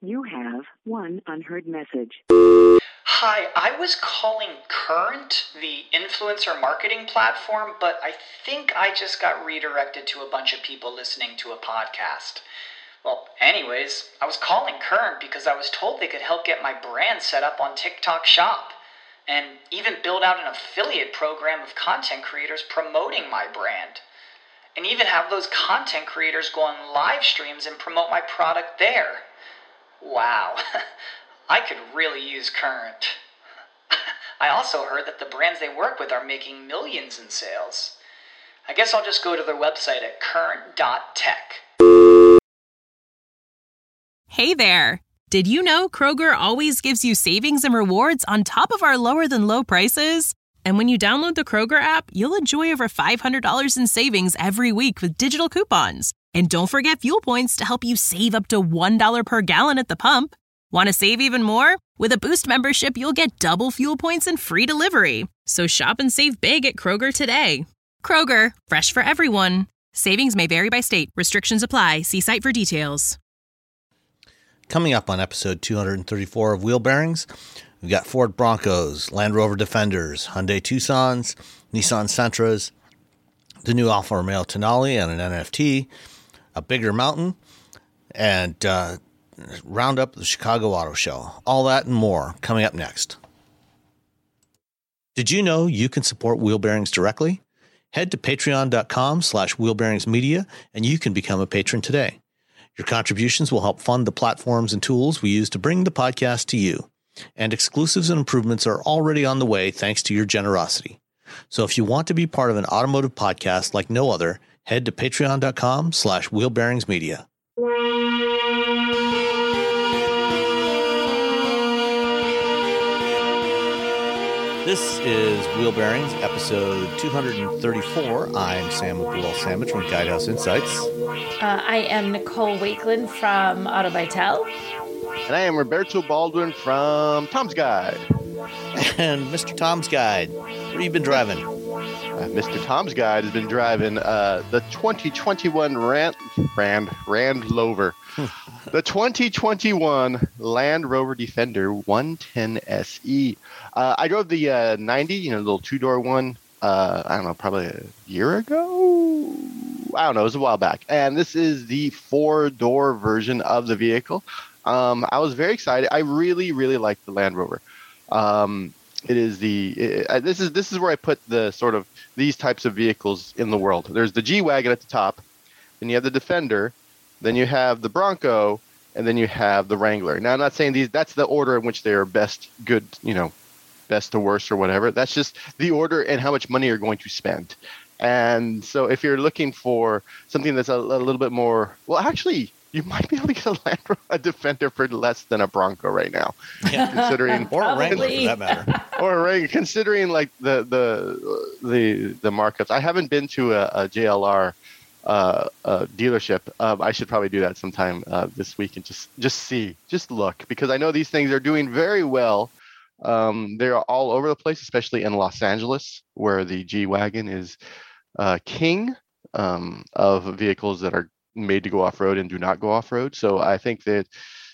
You have one unheard message. Hi, I was calling Current, the influencer marketing platform, but I think I just got redirected to a bunch of people listening to a podcast. Well, anyways, I was calling Current because I was told they could help get my brand set up on TikTok Shop, and even build out an affiliate program of content creators promoting my brand, and even have those content creators go on live streams and promote my product there. Wow, I could really use Current. I also heard that the brands they work with are making millions in sales. I guess I'll just go to their website at current.tech. Hey there! Did you know Kroger always gives you savings and rewards on top of our lower than low prices? And when you download the Kroger app, you'll enjoy over $500 in savings every week with digital coupons. And don't forget fuel points to help you save up to $1 per gallon at the pump. Want to save even more? With a Boost membership, you'll get double fuel points and free delivery. So shop and save big at Kroger today. Kroger, fresh for everyone. Savings may vary by state. Restrictions apply. See site for details. Coming up on episode 234 of Wheel Bearings, we've got Ford Broncos, Land Rover Defenders, Hyundai Tucsons, Nissan Sentras, the new Alfa Romeo Tonale and an NFT, a bigger mountain, and round up the Chicago Auto Show. All that and more coming up next. Did you know you can support Wheel Bearings directly? Head to patreon.com/wheelbearingsmedia and you can become a patron today. Your contributions will help fund the platforms and tools we use to bring the podcast to you. And exclusives and improvements are already on the way thanks to your generosity. So if you want to be part of an automotive podcast like no other, head to patreon.com/wheelbearingsmedia. This is Wheel Bearings, episode 234. I'm Sam Abdul-Samad from Guidehouse Insights. I am Nicole Wakeland from Auto Vital. And I am Roberto Baldwin from Tom's Guide. And Mr. Tom's Guide, where have you been driving? Mr. Tom's Guide has been driving the 2021 Land Rover. The 2021 Land Rover Defender 110 SE. I drove the 90, the little two-door one, I don't know, probably a year ago? I don't know, it was a while back. And this is the four-door version of the vehicle. I was very excited. I really, really like the Land Rover. This is where I put the sort of these types of vehicles in the world. There's the G-Wagon at the top, then you have the Defender, then you have the Bronco, and then you have the Wrangler. Now, I'm not saying that's the order in which they are best to worst or whatever. That's just the order and how much money you're going to spend. And so if you're looking for something that's a little bit more, well, actually, you might be able to get a Defender for less than a Bronco right now. Yeah. Considering or a Wrangler for that matter. Or a Wrangler, considering like the markups. I haven't been to a JLR dealership. I should probably do that sometime this week and just look, because I know these things are doing very well. They're all over the place, especially in Los Angeles, where the G-Wagon is king of vehicles that are made to go off-road and do not go off-road. So I think that,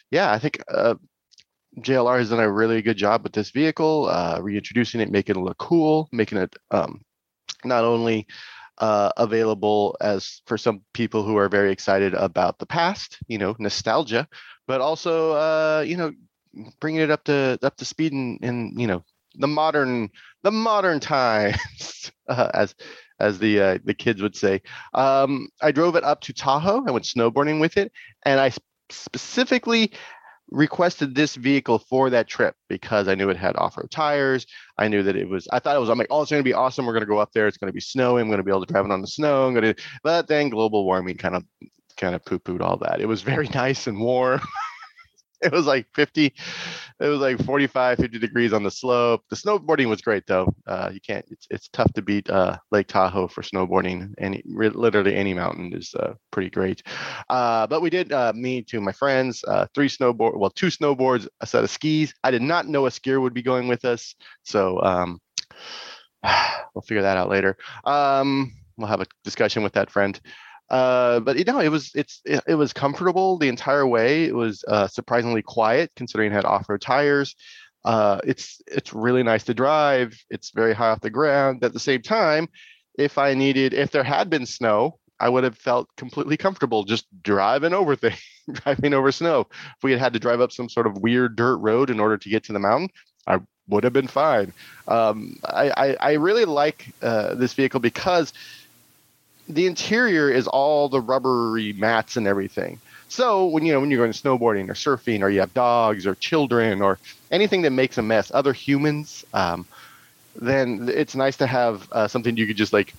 JLR has done a really good job with this vehicle, reintroducing it, making it look cool, making it not only available as for some people who are very excited about the past, nostalgia, but also, bringing it up to speed in the modern times, as the kids would say. I drove it up to Tahoe. I went snowboarding with it, and I specifically requested this vehicle for that trip because I knew it had off-road tires. I knew that I'm like, oh, it's going to be awesome. We're going to go up there. It's going to be snowy. I'm going to be able to drive it on the snow. But then global warming kind of poo-pooed all that. It was very nice and warm. It was like 45, 50 degrees on the slope. The snowboarding was great though. It's tough to beat Lake Tahoe for snowboarding. Literally any mountain is pretty great. But we did, me to my friends, two snowboards, a set of skis. I did not know a skier would be going with us. So we'll figure that out later. We'll have a discussion with that friend. But it was comfortable the entire way. It was surprisingly quiet considering it had off-road tires. It's really nice to drive. It's very high off the ground. At the same time, if there had been snow, I would have felt completely comfortable just driving over snow. If we had to drive up some sort of weird dirt road in order to get to the mountain, I would have been fine. I really like this vehicle because the interior is all the rubbery mats and everything. So when you're going snowboarding or surfing, or you have dogs or children or anything that makes a mess, other humans, then it's nice to have something you could just like,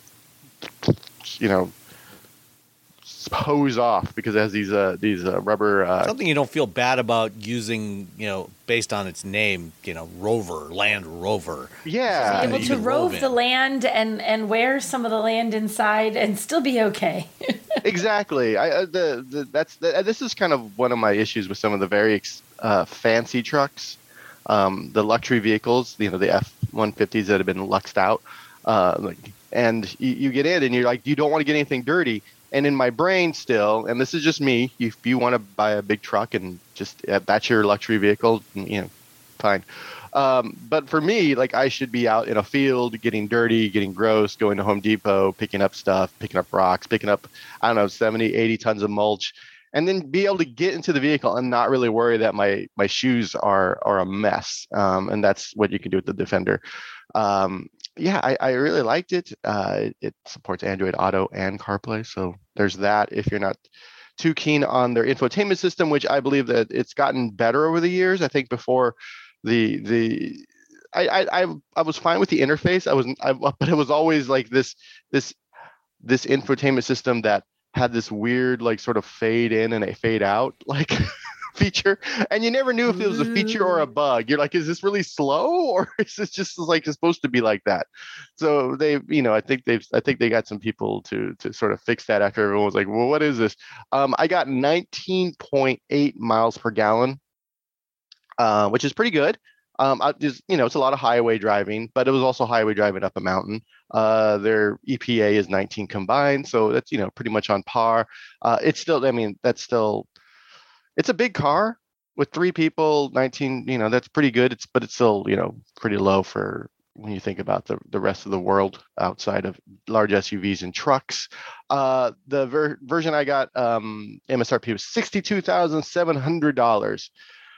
hose off, because it has these rubber. Something you don't feel bad about using, based on its name, Land Rover. Yeah. Be able to rove the land and wear some of the land inside and still be okay. Exactly. This is kind of one of my issues with some of the very fancy trucks, the luxury vehicles, the F-150s that have been luxed out, and you get in and you're like, you don't want to get anything dirty. And in my brain still, and this is just me, if you want to buy a big truck and just that's your luxury vehicle, fine. But for me, like, I should be out in a field getting dirty, getting gross, going to Home Depot, picking up stuff, picking up rocks, picking up, 70, 80 tons of mulch, and then be able to get into the vehicle and not really worry that my shoes are a mess. And that's what you can do with the Defender. I really liked it. It supports Android Auto and CarPlay, so there's that. If you're not too keen on their infotainment system, which I believe that it's gotten better over the years. I think before I was fine with the interface. But it was always like this infotainment system that had this weird like sort of fade in and a fade out like feature, and you never knew if it was a feature or a bug. You're like, is this really slow, or is this just like it's supposed to be like that? So I think they got some people to sort of fix that after everyone was like, well, what is this? I got 19.8 miles per gallon, which is pretty good. It's a lot of highway driving, but it was also highway driving up a mountain. Their EPA is 19 combined, so that's pretty much on par. It's a big car with 3 people, 19, that's pretty good. But it's still, pretty low for when you think about the rest of the world outside of large SUVs and trucks. The version I got, MSRP was $62,700.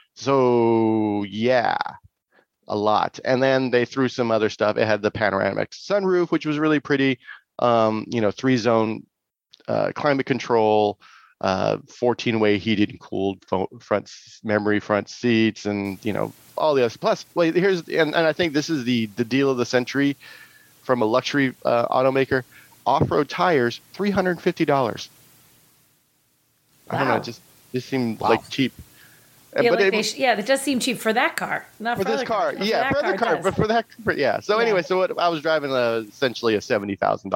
So yeah, a lot. And then they threw some other stuff. It had the panoramic sunroof, which was really pretty, 3-zone climate control, 14-way heated and cooled front seats, and all the other. Plus, wait, and I think this is the deal of the century from a luxury automaker. Off-road tires, $350. Wow. I don't know, it just seemed like cheap. That does seem cheap for that car. Not for this car. Yeah, for the car, but for that, yeah. So anyway, I was driving essentially a $70,000,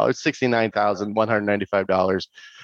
$69,195.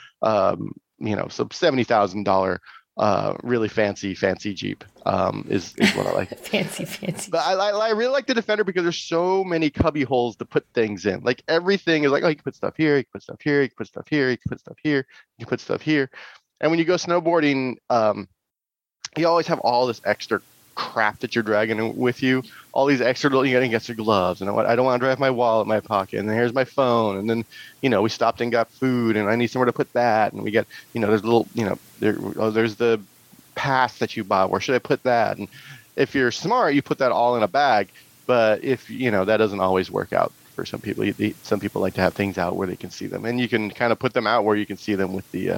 So $70,000 really fancy Jeep is what I like. fancy. But I really like the Defender because there's so many cubby holes to put things in. Like everything is like, you can put stuff here, you can put stuff here, you can put stuff here, you can put stuff here, you can put stuff here. And when you go snowboarding, you always have all this extra crap that you're dragging with you. All these extra little, you got to get your gloves, and I don't want to drive my wallet in my pocket, and then here's my phone, and then we stopped and got food, and I need somewhere to put that, and we get there's little there's the pass that you bought. Where should I put that? And if you're smart, you put that all in a bag. But if that doesn't always work out for some people. Some people like to have things out where they can see them, and you can kind of put them out where you can see them with the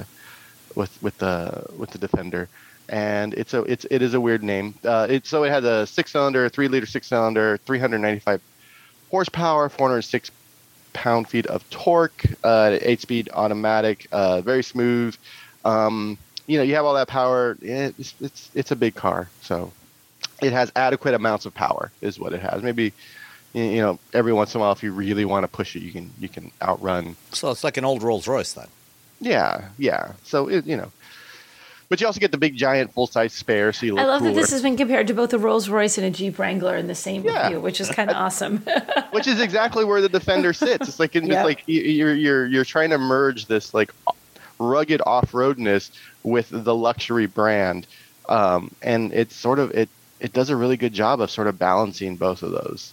Defender. And it is a weird name. It has a 6-cylinder, 3-liter 6-cylinder, 395 horsepower, 406 pound-feet of torque, 8-speed automatic, very smooth. You have all that power. It's a big car, so it has adequate amounts of power, is what it has. Maybe every once in a while, if you really want to push it, you can outrun. So it's like an old Rolls Royce then. Yeah. So but you also get the big, giant, full-size spare, so you look I love cooler. that this has been compared to both a Rolls-Royce and a Jeep Wrangler in the same review, which is kind of awesome. Which is exactly where the Defender sits. It's like you're trying to merge this like rugged off-roadness with the luxury brand. And it's sort of, it does a really good job of sort of balancing both of those.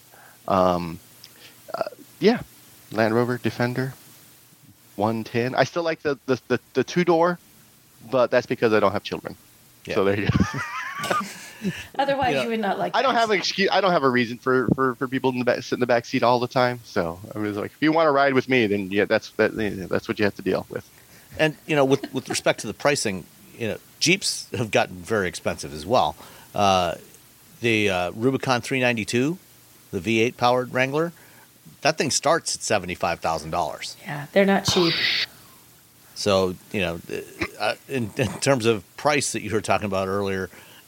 Yeah, Land Rover Defender 110. I still like the two-door, but that's because I don't have children. Yeah. So there you go. Otherwise, you would not like. I don't have an excuse. I don't have a reason for people in the back, sit in the back seat all the time. So I was like, if you want to ride with me, then yeah, that's what you have to deal with. And with respect to the pricing, Jeeps have gotten very expensive as well. The Rubicon 392, the V8 powered Wrangler, that thing starts at $75,000. Yeah, they're not cheap. So in terms of price that you were talking about earlier.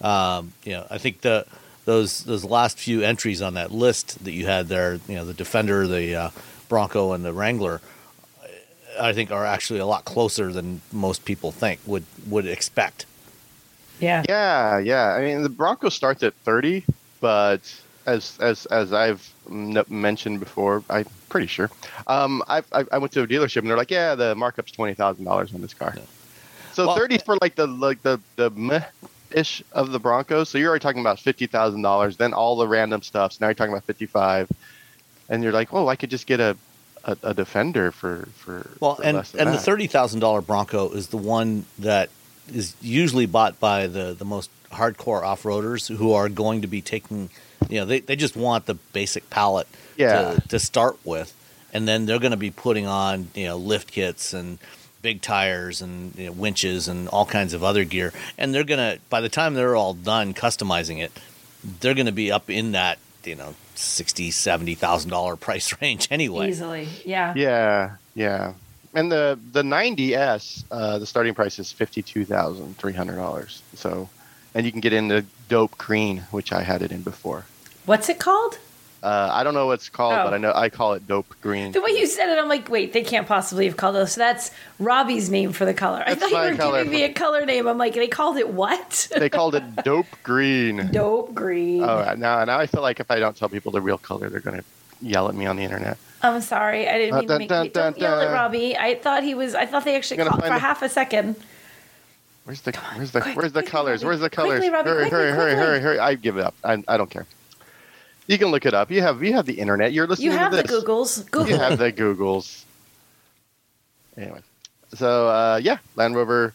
I think those last few entries on that list that you had there, the Defender, the Bronco, and the Wrangler, I think are actually a lot closer than most people would expect. Yeah. Yeah. I mean, the Bronco starts at 30, but as I've mentioned before, I'm pretty sure. I went to a dealership and they're like, yeah, the markup's $20,000 on this car. Yeah. So 30 for the meh-ish of the Broncos. So you're already talking about $50,000. Then all the random stuff. So now you're talking about 55, and you're like, oh, I could just get a Defender for less than that. The $30,000 Bronco is the one that is usually bought by the most hardcore off-roaders who are going to be taking, they just want the basic pallet to start with, and then they're going to be putting on lift kits and big tires and winches and all kinds of other gear, and they're gonna, by the time they're all done customizing it, they're gonna be up in that $60,000-$70,000 price range anyway. Easily, yeah. Yeah. And the 90S, the starting price is $52,300. So, and you can get in the dope green, which I had it in before. What's it called? I don't know what it's called, but I call it dope green. The way you said it, I'm like, wait, they can't possibly have called it. So that's Robbie's name for the color. I thought you were giving me a color name. I'm like, they called it what? They called it dope green. Dope green. Oh, now I feel like if I don't tell people the real color, they're going to yell at me on the internet. I'm sorry. I didn't mean to make you yell at Robbie. I thought they actually called for half a second. Where's the colors? Where's the colors? Quickly, Robbie, hurry. I give it up. I don't care. You can look it up. You have the internet. You're listening to this. You have the Googles. Google. You have the Googles. Anyway. So, Land Rover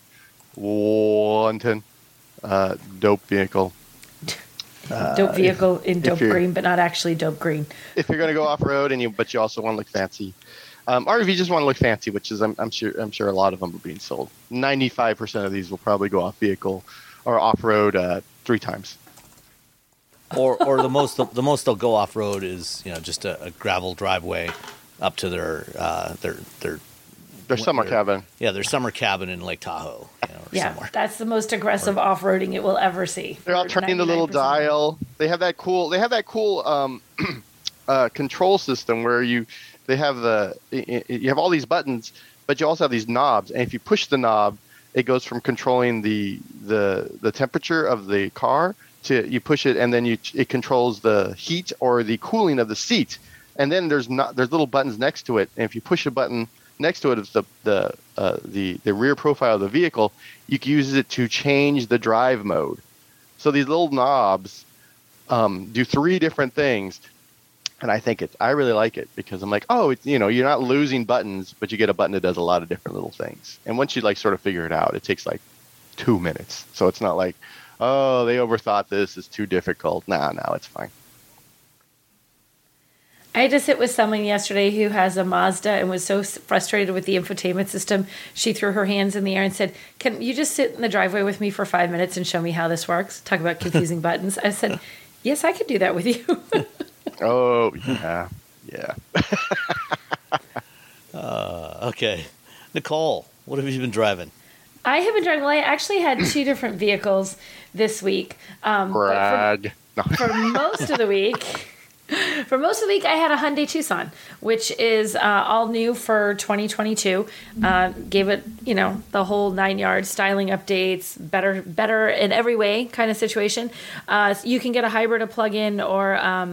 110. Dope vehicle. Dope vehicle in dope green, but not actually dope green. If you're going to go off-road but you also want to look fancy. Or if you just want to look fancy, which is I'm sure a lot of them are being sold. 95% of these will probably go off-vehicle or off-road 3 times. or the most they'll go off road is just a gravel driveway up to their summer cabin. Yeah, their summer cabin in Lake Tahoe. Somewhere. That's the most aggressive off-roading it will ever see. They're all turning the little dial. They have that cool control system where you have all these buttons, but you also have these knobs. And if you push the knob, it goes from controlling the temperature of the car to you push it, and then it controls the heat or the cooling of the seat. And then there's little buttons next to it, and if you push a button next to it, it's the rear profile of the vehicle. You can use it to change the drive mode. So these little knobs do 3 different things, and I really like it because I'm like, you're not losing buttons, but you get a button that does a lot of different little things. And once you sort of figure it out, it takes 2 minutes. So it's not like, oh, they overthought this, it's too difficult. No, it's fine. I had to sit with someone yesterday who has a Mazda and was so frustrated with the infotainment system. She threw her hands in the air and said, "Can you just sit in the driveway with me for 5 minutes and show me how this works?" Talk about confusing buttons. I said, yes, I could do that with you. Oh, yeah. Okay. Nicole, what have you been driving? I have been driving. Well, I actually had 2 different vehicles this week. Brag. For most of the week... For most of the week, I had a Hyundai Tucson, which is all new for 2022. Gave it, the whole 9 yards, styling updates, better in every way kind of situation. You can get a hybrid, a plug-in, or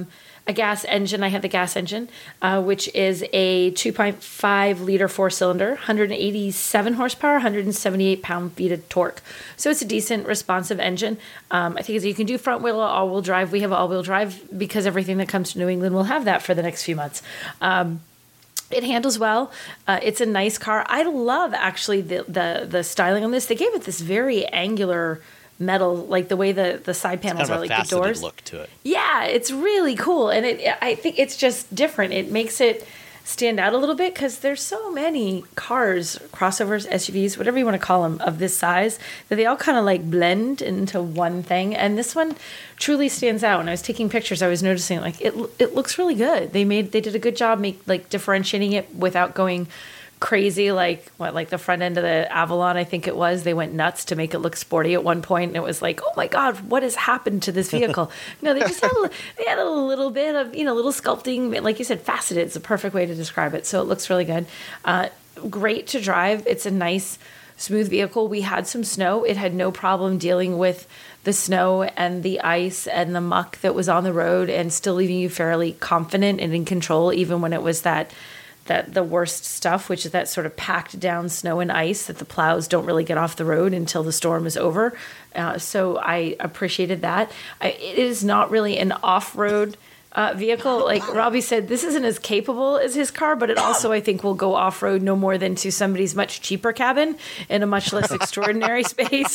a gas engine. I have the gas engine, which is a 2.5 liter 4-cylinder, 187 horsepower, 178 pound-feet of torque. So it's a decent, responsive engine. I think you can do front wheel or all-wheel drive. We have all-wheel drive because everything that comes to New England will have that for the next few months. It handles well. It's a nice car. I love actually the styling on this. They gave it this very angular metal, like the way the side panels are, like the doors. Look to it. Yeah, it's really cool, and I think it's just different. It makes it stand out a little bit because there's so many cars, crossovers, SUVs, whatever you want to call them, of this size that they all kind of like blend into one thing. And this one truly stands out. When I was taking pictures, I was noticing like it looks really good. They did a good job differentiating it without going crazy, like the front end of the Avalon, I think it was. They went nuts to make it look sporty at one point, and it was like, oh my God, what has happened to this vehicle? No, they just had a little bit of, little sculpting, like you said, faceted. It's a perfect way to describe it. So it looks really good. Great to drive. It's a nice, smooth vehicle. We had some snow. It had no problem dealing with the snow and the ice and the muck that was on the road, and still leaving you fairly confident and in control, even when it was that the worst stuff, which is that sort of packed down snow and ice that the plows don't really get off the road until the storm is over. So I appreciated that. It is not really an off-road vehicle. Like Robbie said, this isn't as capable as his car, but it also, I think, will go off-road no more than to somebody's much cheaper cabin in a much less extraordinary space.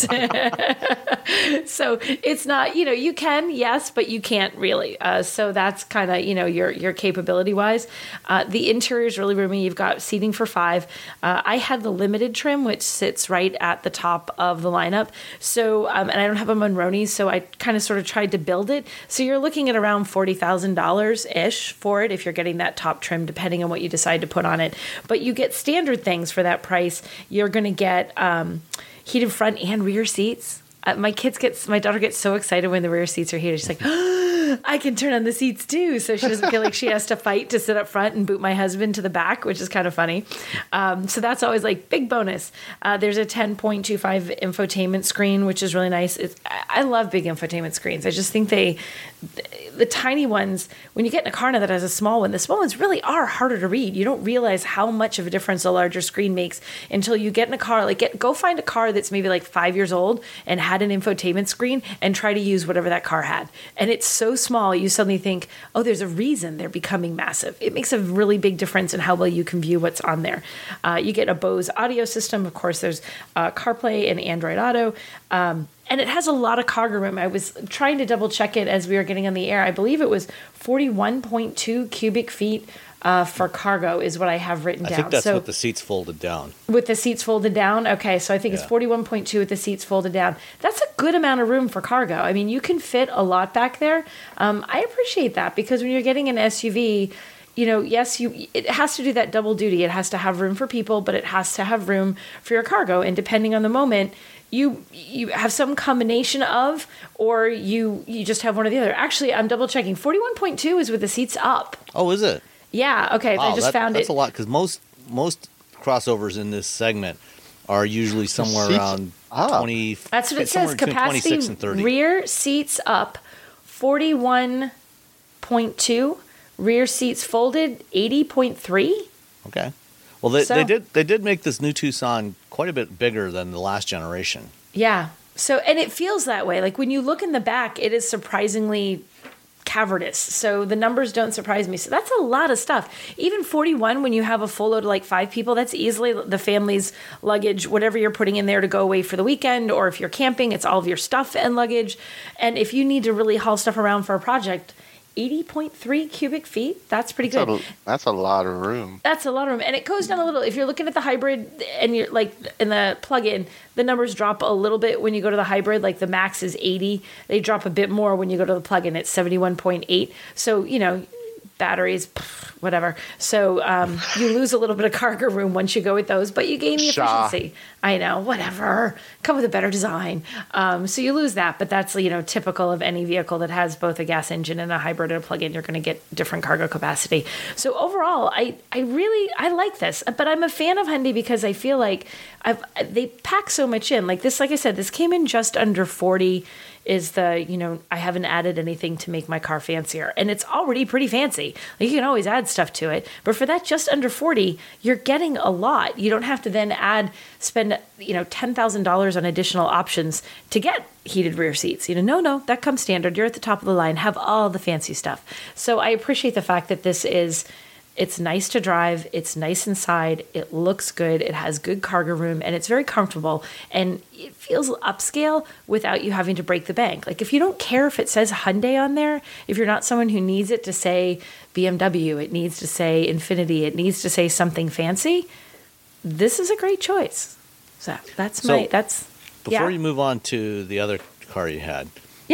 So it's not, you can, yes, but you can't really. So that's kind of, your capability-wise. The interior is really roomy. You've got seating for 5. I had the limited trim, which sits right at the top of the lineup. So, and I don't have a Monroney, so I kind of sort of tried to build it. So you're looking at around $40,000-ish for it if you're getting that top trim, depending on what you decide to put on it. But you get standard things for that price. You're going to get heated front and rear seats. My daughter gets so excited when the rear seats are heated. She's like, I can turn on the seats too. So she doesn't feel like she has to fight to sit up front and boot my husband to the back, which is kind of funny. So that's always like big bonus. There's a 10.25 infotainment screen, which is really nice. I love big infotainment screens. I just think the tiny ones, when you get in a car now that has a small one, the small ones really are harder to read. You don't realize how much of a difference a larger screen makes until you get in a car. Go find a car that's maybe like 5 years old and had an infotainment screen and try to use whatever that car had. And it's so small, you suddenly think, oh, there's a reason they're becoming massive. It makes a really big difference in how well you can view what's on there. You get a Bose audio system. Of course, there's CarPlay and Android Auto. And it has a lot of cargo room. I was trying to double check it as we were getting on the air. I believe it was 41.2 cubic feet for cargo is what I have written down. I think that's with the seats folded down. With the seats folded down? Okay, so I think it's 41.2 with the seats folded down. That's a good amount of room for cargo. I mean, you can fit a lot back there. I appreciate that because when you're getting an SUV, yes, it has to do that double duty. It has to have room for people, but it has to have room for your cargo. And depending on the moment, you have some combination of, or you just have one or the other. Actually, I'm double checking. 41.2 is with the seats up. Oh, is it? Yeah. Okay. Wow, I just found that's it. a lot because most crossovers in this segment are usually somewhere around 20. That's what it says. Capacity 26 and 30. Rear seats up, 41.2. Rear seats folded, 80.3. Okay. Well, they did make this new Tucson quite a bit bigger than the last generation. Yeah. So, and it feels that way. Like when you look in the back, it is surprisingly cavernous. So the numbers don't surprise me. So that's a lot of stuff. Even 41, when you have a full load of like 5 people, that's easily the family's luggage, whatever you're putting in there to go away for the weekend, or if you're camping, it's all of your stuff and luggage. And if you need to really haul stuff around for a project, 80.3 cubic feet. That's pretty good. That's a lot of room. That's a lot of room. And it goes down a little. If you're looking at the hybrid and you're like in the plug-in, the numbers drop a little bit when you go to the hybrid. Like the max is 80. They drop a bit more when you go to the plug-in. It's 71.8. So, batteries, whatever. So you lose a little bit of cargo room once you go with those, but you gain the efficiency. I know, whatever. Come with a better design. So you lose that, but that's typical of any vehicle that has both a gas engine and a hybrid or a plug-in. You're going to get different cargo capacity. So overall, I like this, but I'm a fan of Hyundai because I feel like they pack so much in. Like I said, this came in just under 40. is the, I haven't added anything to make my car fancier. And it's already pretty fancy. Like, you can always add stuff to it. But for that just under $40, you're getting a lot. You don't have to then spend $10,000 on additional options to get heated rear seats. No, that comes standard. You're at the top of the line, have all the fancy stuff. So I appreciate the fact that it's nice to drive, it's nice inside, it looks good, it has good cargo room, and it's very comfortable, and it feels upscale without you having to break the bank. Like, if you don't care if it says Hyundai on there, if you're not someone who needs it to say BMW, it needs to say Infiniti, it needs to say something fancy, this is a great choice. So before you move on to the other car you had,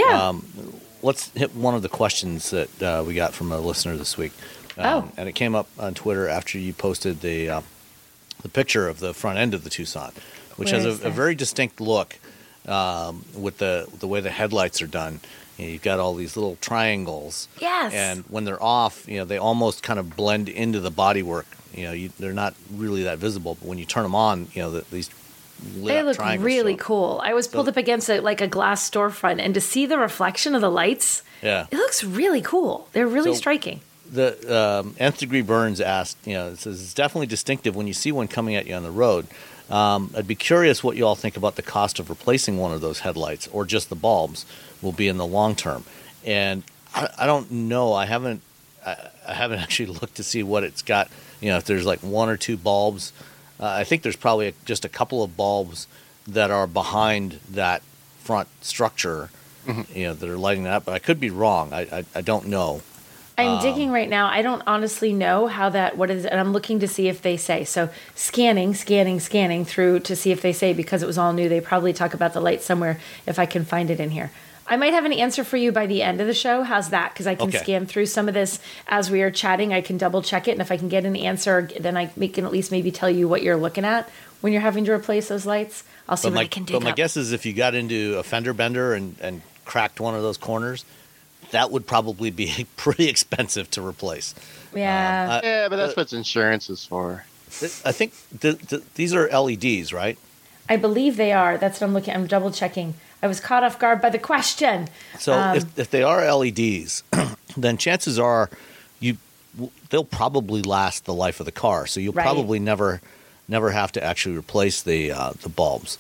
let's hit one of the questions that we got from a listener this week. And it came up on Twitter after you posted the picture of the front end of the Tucson, which has a very distinct look with the way the headlights are done. You've got all these little triangles. Yes. And when they're off, they almost kind of blend into the bodywork. They're not really that visible, but when you turn them on, these they look really cool. I was pulled up against a glass storefront, and to see the reflection of the lights, it looks really cool. They're really striking. The Nth Degree Burns asked, it says it's definitely distinctive when you see one coming at you on the road. I'd be curious what you all think about the cost of replacing one of those headlights or just the bulbs will be in the long term. And I don't know. I haven't actually looked to see what it's got. If there's like one or two bulbs. I think there's probably just a couple of bulbs that are behind that front structure, that are lighting that up. But I could be wrong. I don't know. I'm digging right now. I don't honestly know what is, and I'm looking to see if they say. So scanning through to see if they say, because it was all new, they probably talk about the light somewhere if I can find it in here. I might have an answer for you by the end of the show. How's that? Because I can scan through some of this as we are chatting. I can double check it, and if I can get an answer, then I can at least maybe tell you what you're looking at when you're having to replace those lights. I'll see what I can dig up. But my guess is if you got into a fender bender and cracked one of those corners, that would probably be pretty expensive to replace. Yeah. But that's what insurance is for. I think these are LEDs, right? I believe they are. That's what I'm looking. I'm double checking. I was caught off guard by the question. So if they are LEDs, then chances are they'll probably last the life of the car. So you'll probably never have to actually replace the bulbs.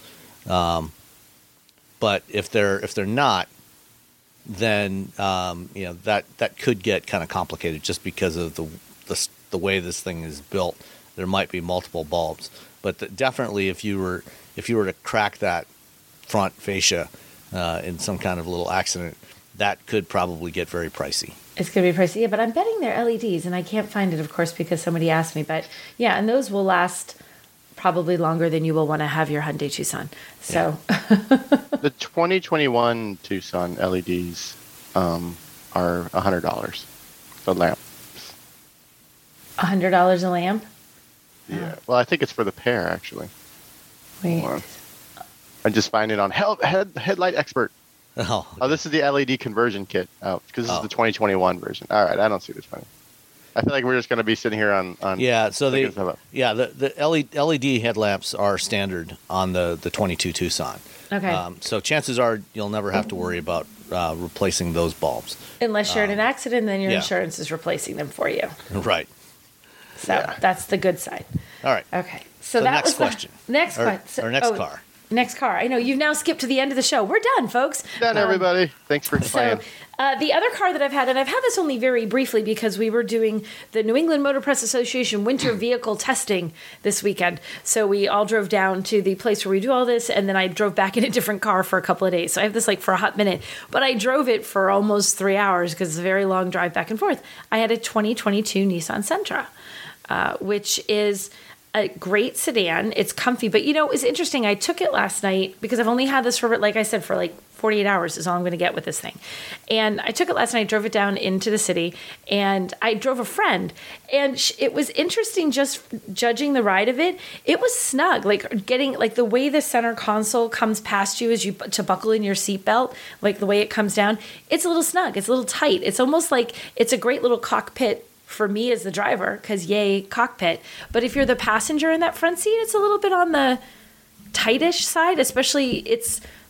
But if they're not, then that could get kind of complicated just because of the way this thing is built. There might be multiple bulbs, but definitely if you were to crack that front fascia in some kind of little accident, that could probably get very pricey. It's going to be pricey, but I'm betting they're LEDs, and I can't find it, of course, because somebody asked me. But yeah, and those will last probably longer than you will want to have your Hyundai Tucson. So the 2021 Tucson LEDs are $100. The lamp. $100 a lamp? Yeah. Well, I think it's for the pair actually. Wait. I just find it on Headlight Expert. Oh, this is the LED conversion kit. Oh, because this is the 2021 version. All right, I don't see this funny. I feel like we're just going to be sitting here on So the LED headlamps are standard on the 22 Tucson. Okay. So chances are you'll never have to worry about replacing those bulbs. Unless you're in an accident, then your insurance is replacing them for you. Right. So that's the good side. All right. Okay. So that next was question. Next question. Or next car. Next car. I know you've now skipped to the end of the show. We're done, folks. Done, everybody. Thanks for playing. The other car that I've had, and I've had this only very briefly because we were doing the New England Motor Press Association winter vehicle testing this weekend. So we all drove down to the place where we do all this, and then I drove back in a different car for a couple of days. So I have this for a hot minute, but I drove it for almost 3 hours because it's a very long drive back and forth. I had a 2022 Nissan Sentra, which is a great sedan. It's comfy, but it was interesting. I took it last night because I've only had this for, like I said, for 48 hours is all I'm going to get with this thing. And I took it last night, drove it down into the city, and I drove a friend. And it was interesting just judging the ride of it. It was snug, getting the way the center console comes past you as you to buckle in your seatbelt, the way it comes down. It's a little snug. It's a little tight. It's almost like it's a great little cockpit for me as the driver, because yay, cockpit. But if you're the passenger in that front seat, it's a little bit on the tightish side, especially it's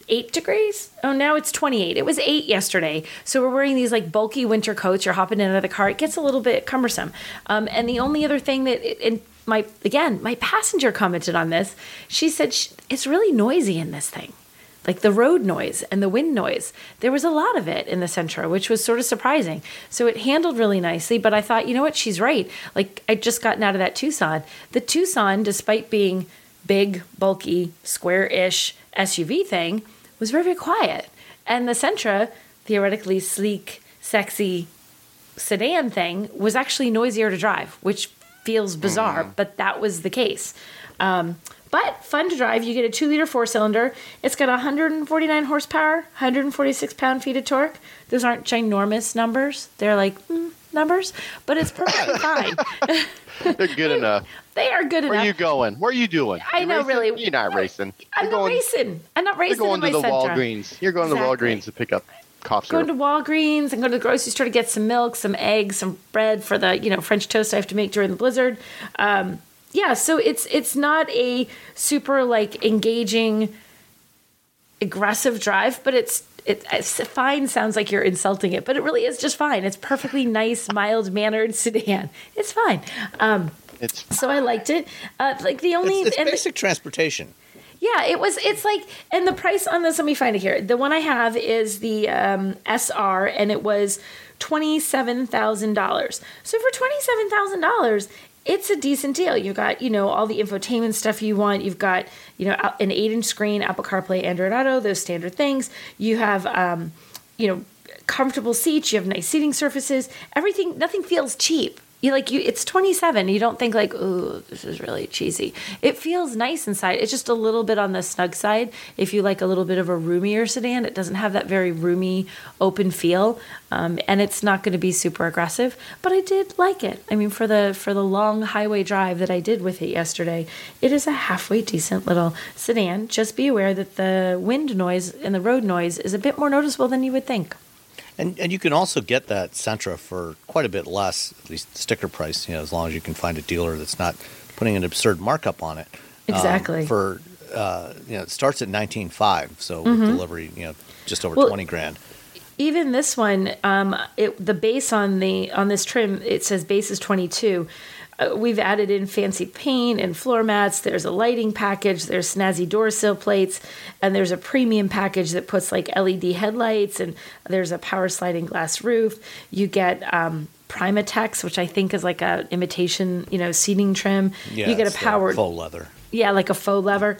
8 degrees. Oh, now it's 28. It was 8 yesterday. So we're wearing these like bulky winter coats. You're hopping in and out of the car. It gets a little bit cumbersome. And the only other thing that, my passenger commented on this. She said it's really noisy in this thing. Like the road noise and the wind noise. There was a lot of it in the Sentra, which was sort of surprising. So it handled really nicely, but I thought, you know what, she's right. Like I'd just gotten out of that Tucson. The Tucson, despite being big, bulky, square-ish SUV thing, was very, very quiet. And the Sentra, theoretically sleek, sexy sedan thing, was actually noisier to drive, which feels bizarre, but that was the case. But fun to drive. You get a 2-liter 4-cylinder. It's got 149 horsepower, 146 pound-feet of torque. Those aren't ginormous numbers. They're like numbers, but it's perfectly fine. They're good enough. They are good enough. Where are you going? What are you doing? I know, racing? really. You're not racing. I'm not racing. I'm not racing. You're going in to my the Sentra. Walgreens. You're going to the Walgreens to pick up cough syrup. Going to Walgreens and go to the grocery store to get some milk, some eggs, some bread for the French toast I have to make during the blizzard. Yeah, so it's not a super like engaging, aggressive drive, but it's fine. Sounds like you're insulting it, but it really is just fine. It's perfectly nice, mild mannered sedan. It's fine. So I liked it. Like the only it's basic transportation. Yeah, it's like, and the price on this, let me find it here. The one I have is the SR, and it was $27,000. So for $27,000, it's a decent deal. You've got, all the infotainment stuff you want. You've got, an 8-inch screen, Apple CarPlay, Android Auto, those standard things. You have, comfortable seats. You have nice seating surfaces. Everything, nothing feels cheap. It's 27. You don't think like, ooh, this is really cheesy. It feels nice inside. It's just a little bit on the snug side. If you like a little bit of a roomier sedan, it doesn't have that very roomy, open feel, and it's not going to be super aggressive. But I did like it. I mean, for the long highway drive that I did with it yesterday, it is a halfway decent little sedan. Just be aware that the wind noise and the road noise is a bit more noticeable than you would think. And you can also get that Sentra for quite a bit less, at least sticker price, as long as you can find a dealer that's not putting an absurd markup on it. Exactly. It starts at $19,500, so with delivery, just over $20,000. Even this one, the base on this trim, it says base is $22,000. We've added in fancy paint and floor mats. There's a lighting package. There's snazzy door sill plates. And there's a premium package that puts like LED headlights. And there's a power sliding glass roof. You get Primatex, which I think is like a imitation, seating trim. Yeah, you get a powered faux leather. Yeah, like a faux leather.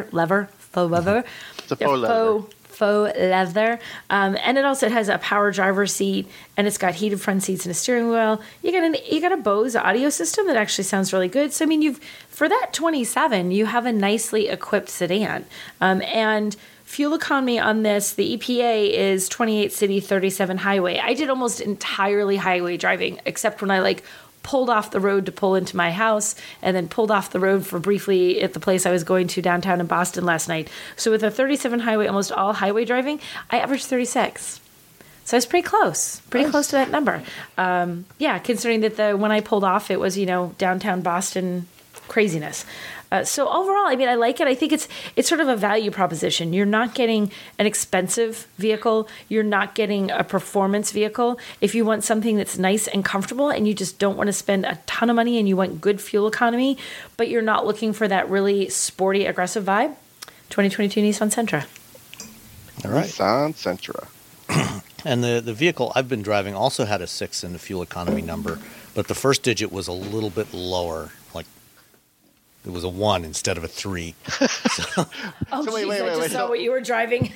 Faux leather. It's a faux leather. Faux leather, and it also has a power driver's seat, and it's got heated front seats and a steering wheel. You got a Bose audio system that actually sounds really good. So I mean, for that $27,000, you have a nicely equipped sedan, and fuel economy on this, the EPA is 28 city, 37 highway. I did almost entirely highway driving, except when I pulled off the road to pull into my house and then pulled off the road for briefly at the place I was going to downtown in Boston last night. So with a 37 highway, almost all highway driving, I averaged 36. So I was pretty close to that number. Considering that when I pulled off, it was, downtown Boston craziness. So overall, I mean, I like it. I think it's sort of a value proposition. You're not getting an expensive vehicle. You're not getting a performance vehicle. If you want something that's nice and comfortable and you just don't want to spend a ton of money and you want good fuel economy, but you're not looking for that really sporty, aggressive vibe, 2022 Nissan Sentra. All right. Nissan Sentra. And the vehicle I've been driving also had a 6 in the fuel economy number, but the first digit was a little bit lower, it was a 1 instead of a 3. I just saw what you were driving.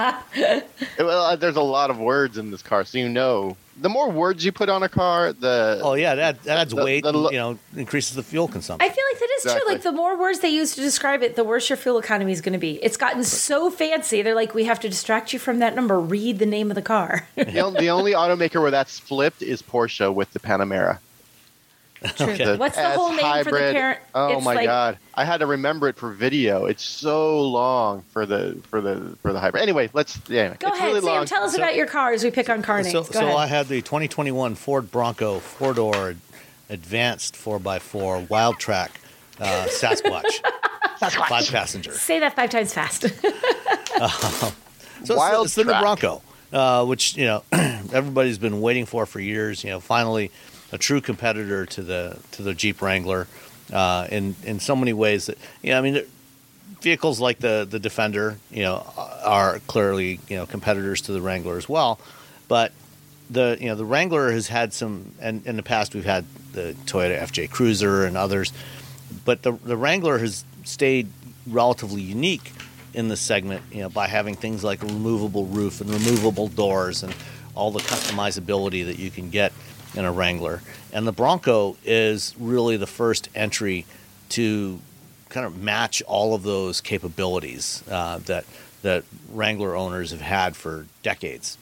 Well, there's a lot of words in this car, so the more words you put on a car, that adds weight, increases the fuel consumption. I feel like that is true. Like the more words they use to describe it, the worse your fuel economy is going to be. It's gotten so fancy. They're like, we have to distract you from that number. Read the name of the car. The only automaker where that's flipped is Porsche with the Panamera. Okay. What's the whole name hybrid, for the parent? Oh my God! I had to remember it for video. It's so long for the hybrid. Anyway, Go it's ahead, really Sam. long. Tell us about your car as we pick on car names. Go ahead. I had the 2021 Ford Bronco 4-door advanced 4x4 Wild Track Sasquatch. 5-passenger. Say that 5 times fast. So Wild it's the new track. Bronco, which everybody's been waiting for years. Finally, a true competitor to the Jeep Wrangler, in so many ways that vehicles like the Defender, are clearly competitors to the Wrangler as well, but the Wrangler has had some, and in the past we've had the Toyota FJ Cruiser and others, but the Wrangler has stayed relatively unique in the segment, by having things like a removable roof and removable doors and all the customizability that you can get in a Wrangler. And the Bronco is really the first entry to kind of match all of those capabilities that Wrangler owners have had for decades.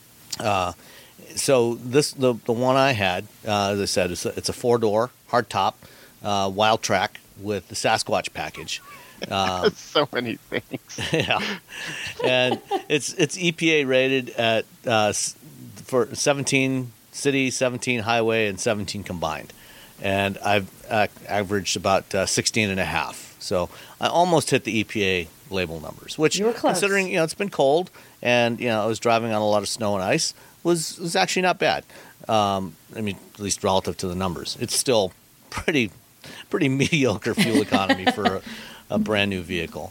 So the one I had, as I said, it's a 4-door hardtop wild track with the Sasquatch package. So many things. Yeah, and it's EPA rated at for 17 city, 17 highway, and 17 combined, and I've averaged about 16 and a half. So I almost hit the EPA label numbers, which, you were close. Considering it's been cold and I was driving on a lot of snow and ice, was actually not bad. At least relative to the numbers, it's still pretty mediocre fuel economy for a brand new vehicle.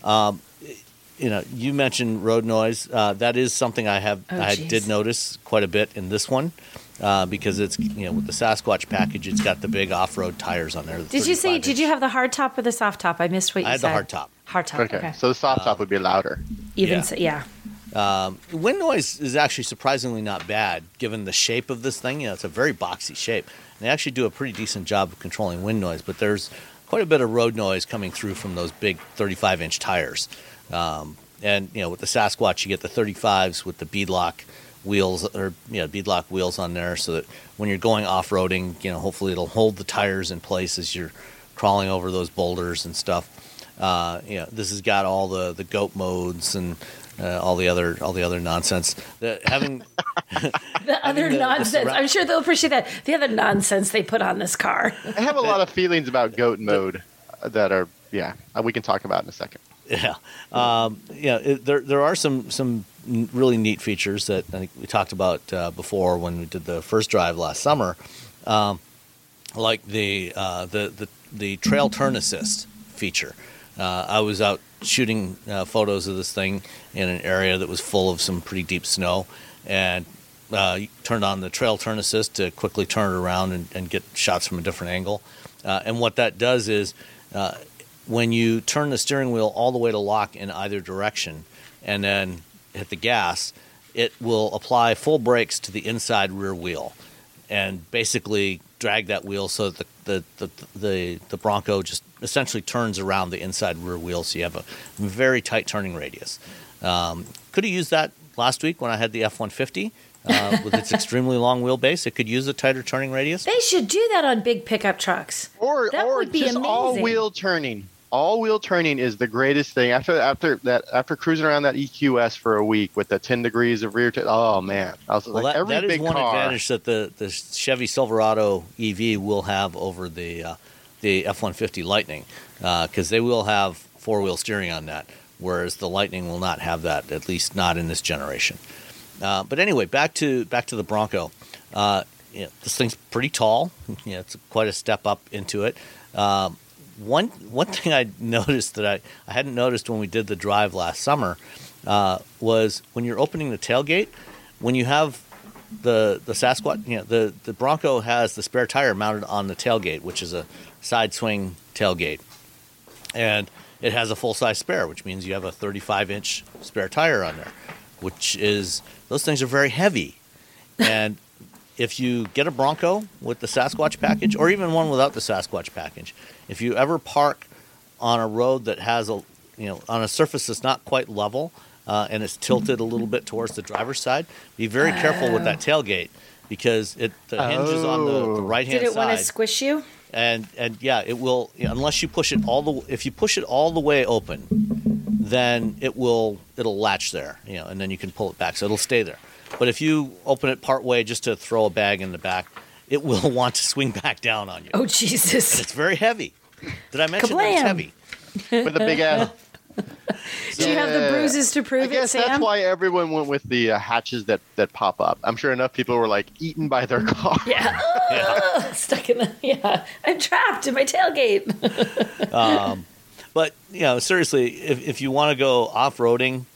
You mentioned road noise. That is something I did notice quite a bit in this one, because it's with the Sasquatch package, it's got the big off-road tires on there. Did you have the hard top or the soft top? I missed what you said. I had the hard top. Hard top. Okay. So the soft top would be louder. Yeah. Wind noise is actually surprisingly not bad, given the shape of this thing. It's a very boxy shape. And they actually do a pretty decent job of controlling wind noise, but there's quite a bit of road noise coming through from those big 35-inch tires. And with the Sasquatch, you get the 35s with the beadlock wheels, beadlock wheels on there, so that when you're going off-roading, hopefully it'll hold the tires in place as you're crawling over those boulders and stuff. This has got all the goat modes and all the other nonsense. I'm sure they'll appreciate that. The other nonsense they put on this car. I have a lot of feelings about goat mode that are, we can talk about in a second. Yeah. There are some really neat features that I think we talked about before when we did the first drive last summer, like the trail turn assist feature. I was out shooting photos of this thing in an area that was full of some pretty deep snow, and turned on the trail turn assist to quickly turn it around and get shots from a different angle. And what that does is, when you turn the steering wheel all the way to lock in either direction and then hit the gas, it will apply full brakes to the inside rear wheel and basically drag that wheel so that the Bronco just essentially turns around the inside rear wheel, so you have a very tight turning radius. Could have used that last week when I had the F-150 with its extremely long wheelbase. It could use a tighter turning radius. They should do that on big pickup trucks. Or would be just amazing. all-wheel turning. All-wheel turning is the greatest thing. After cruising around that EQS for a week with the 10 degrees of rear, oh man, I was like, every that big is one car. advantage that the Chevy Silverado EV will have over the F-150 Lightning, because they will have four-wheel steering on that, whereas the Lightning will not have that, at least not in this generation. But anyway, back to the Bronco. This thing's pretty tall. It's quite a step up into it. One thing I noticed that I hadn't noticed when we did the drive last summer was when you're opening the tailgate, when you have the Sasquatch, the Bronco has the spare tire mounted on the tailgate, which is a side swing tailgate, and it has a full size spare, which means you have a 35-inch spare tire on there, those things are very heavy, and if you get a Bronco with the Sasquatch package, or even one without the Sasquatch package, if you ever park on a road that has on a surface that's not quite level, and it's tilted a little bit towards the driver's side, be very careful with that tailgate, because the hinge is on the right hand side. Did it want to squish you? And it will, unless you push it if you push it all the way open, then it'll latch there, and then you can pull it back, so it'll stay there. But if you open it part way just to throw a bag in the back, it will want to swing back down on you. Oh, Jesus. And it's very heavy. Did I mention Kablam! that it's heavy? With a big ass Do you have the bruises to prove I guess it, Sam? that's why everyone went with the hatches that pop up. I'm sure enough people were like eaten by their car. Yeah. Stuck in the, I'm trapped in my tailgate. But, seriously, if you want to go off-roading,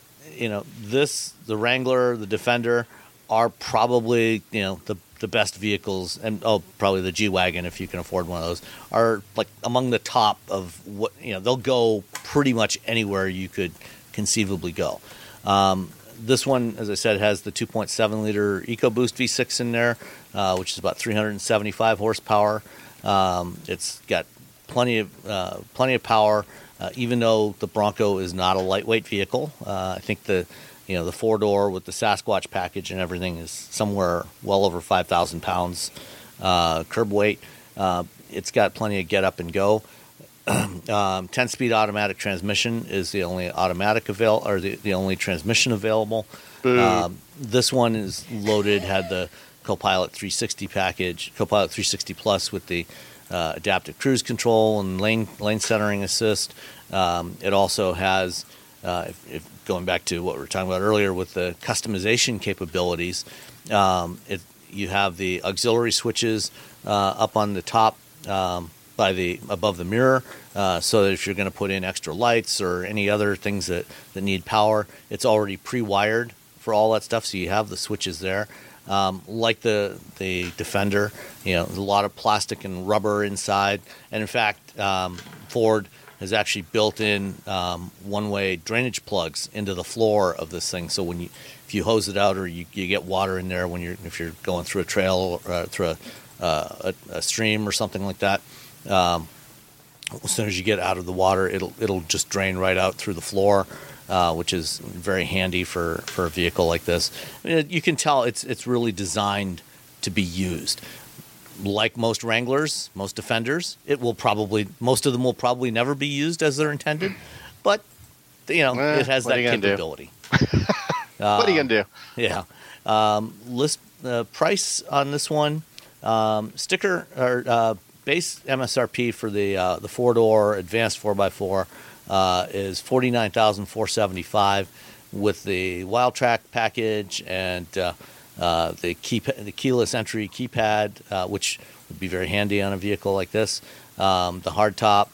the Wrangler, the Defender are probably, the best vehicles, and probably the G-Wagon, if you can afford one of those, are like among the top of what, they'll go pretty much anywhere you could conceivably go. This one, as I said, has the 2.7 liter EcoBoost V6 in there, which is about 375 horsepower. It's got plenty of power, even though the Bronco is not a lightweight vehicle. I think the 4-door with the Sasquatch package and everything is somewhere well over 5,000 pounds curb weight. It's got plenty of get up and go. 10-speed automatic transmission is the only the only transmission available. This one is loaded, had the Copilot 360 package, Copilot 360 Plus with the adaptive cruise control and lane centering assist. It also has, if going back to what we were talking about earlier with the customization capabilities, you have the auxiliary switches up on the top above the mirror, so that if you're going to put in extra lights or any other things that need power, it's already pre-wired for all that stuff, so you have the switches there. Like the Defender, there's a lot of plastic and rubber inside, and in fact, Ford has actually built in one-way drainage plugs into the floor of this thing. So if you hose it out or you get water in there if you're going through a trail or through a stream or something like that, as soon as you get out of the water, it'll just drain right out through the floor, which is very handy for a vehicle like this. You can tell it's really designed to be used. Like most Wranglers, most Defenders, most of them will probably never be used as they're intended, but it has that capability. What are you gonna do? Yeah. List price on this one, sticker or base MSRP for the 4-door advanced 4x4 is $49,475 with the Wildtrak package and the keyless entry keypad, which would be very handy on a vehicle like this. The hardtop.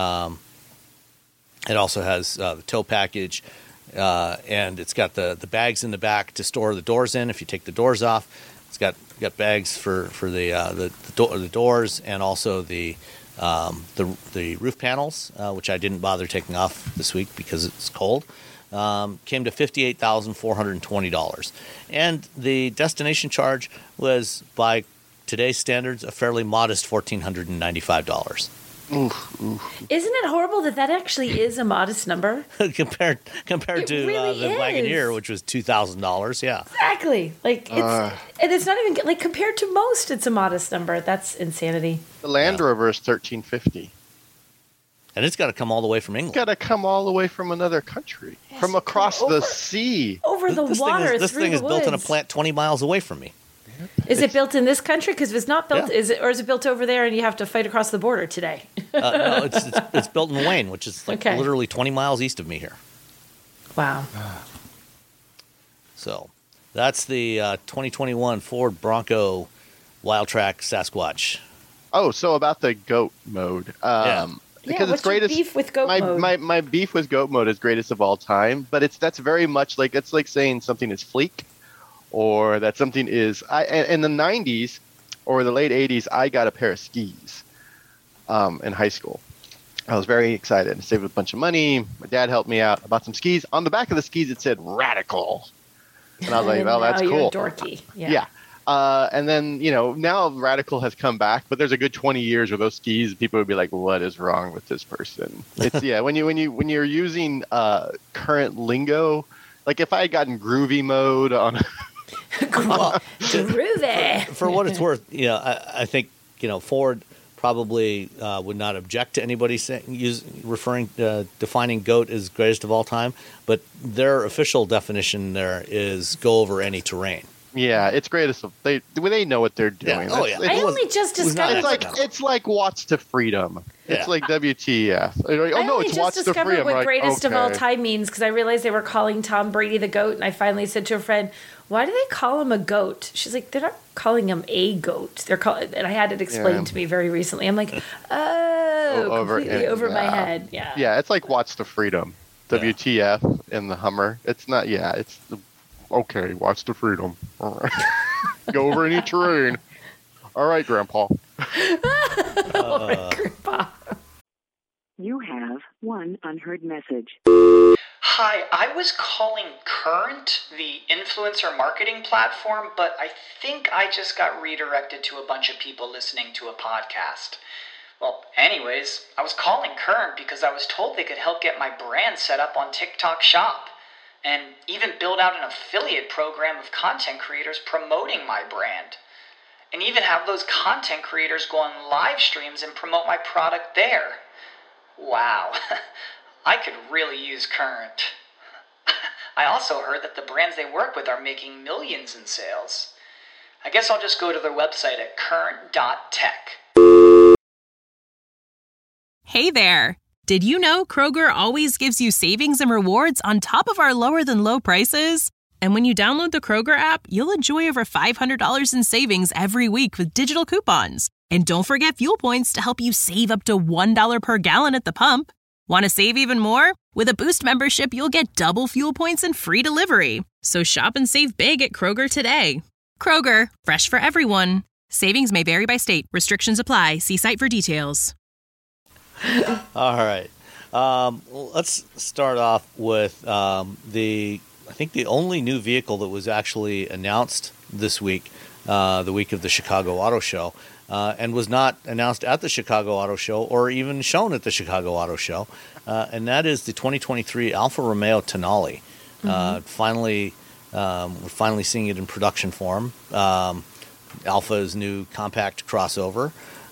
It also has the tow package, and it's got the bags in the back to store the doors in. If you take the doors off, it's got bags for the doors and also the roof panels, which I didn't bother taking off this week because it's cold. Came to $58,420, and the destination charge was, by today's standards, a fairly modest $1,495. Isn't it horrible that actually is a modest number compared to really the Wagoneer, which was $2,000? Yeah, exactly. Like and it's not even like compared to most, it's a modest number. That's insanity. The Land Rover is $1,350. And it's got to come all the way from England. It's got to come all the way from another country, from across the sea. Over the water, this thing is built in a plant 20 miles away from me. Is it built in this country? Because if it's not built, is it built over there and you have to fight across the border today? No, it's built in Wayne, which is literally 20 miles east of me here. Wow. So that's the 2021 Ford Bronco Wildtrak Sasquatch. Oh, so about the GOAT mode. Because it's greatest. Beef with goat mode? My beef with GOAT mode is greatest of all time, but that's very much like, it's like saying something is fleek, or that something is. In the 90s or the late 80s, I got a pair of skis in high school. I was very excited. I saved a bunch of money. My dad helped me out. I bought some skis. On the back of the skis, it said Radical, and I was like, "Well, that's cool." You're dorky. Yeah. And then, now Radical has come back, but there's a good 20 years with those skis. People would be like, what is wrong with this person? It's when you're using current lingo, like if I had gotten groovy mode on groovy. For what it's worth, I think, Ford probably would not object to anybody defining GOAT as greatest of all time, but their official definition there is go over any terrain. Yeah, it's greatest. They know what they're doing. Yeah. Oh, yeah. I only just discovered. It's like Watts to Freedom. It's like WTF. Like, oh I no, only it's just watch the discovered free. I'm what like, greatest of all okay. time means because I realized they were calling Tom Brady the GOAT, and I finally said to a friend, "Why do they call him a goat?" She's like, "They're not calling him a goat. They're calling," and I had it explained to me very recently. I'm like, completely over my head. Yeah. Yeah, it's like Watch the Freedom. WTF in the Hummer. It's not. Yeah, it's okay. Watch the Freedom. All right. Go over any terrain. All right, Grandpa. Grandpa. You have one unheard message. Hi, I was calling Current, the influencer marketing platform, but I think I just got redirected to a bunch of people listening to a podcast. Well, anyways, I was calling Current because I was told they could help get my brand set up on TikTok Shop, and even build out an affiliate program of content creators promoting my brand, and even have those content creators go on live streams and promote my product there. Wow, I could really use Current. I also heard that the brands they work with are making millions in sales. I guess I'll just go to their website at current.tech. Hey there! Did you know Kroger always gives you savings and rewards on top of our lower than low prices? And when you download the Kroger app, you'll enjoy over $500 in savings every week with digital coupons. And don't forget fuel points to help you save up to $1 per gallon at the pump. Want to save even more? With a Boost membership, you'll get double fuel points and free delivery. So shop and save big at Kroger today. Kroger, fresh for everyone. Savings may vary by state. Restrictions apply. See site for details. All right. Let's start off with I think the only new vehicle that was actually announced this week, the week of the Chicago Auto Show, and was not announced at the Chicago Auto Show or even shown at the Chicago Auto Show, and that is the 2023 Alfa Romeo Tonale. Finally, we're finally seeing it in production form. Alfa's new compact crossover.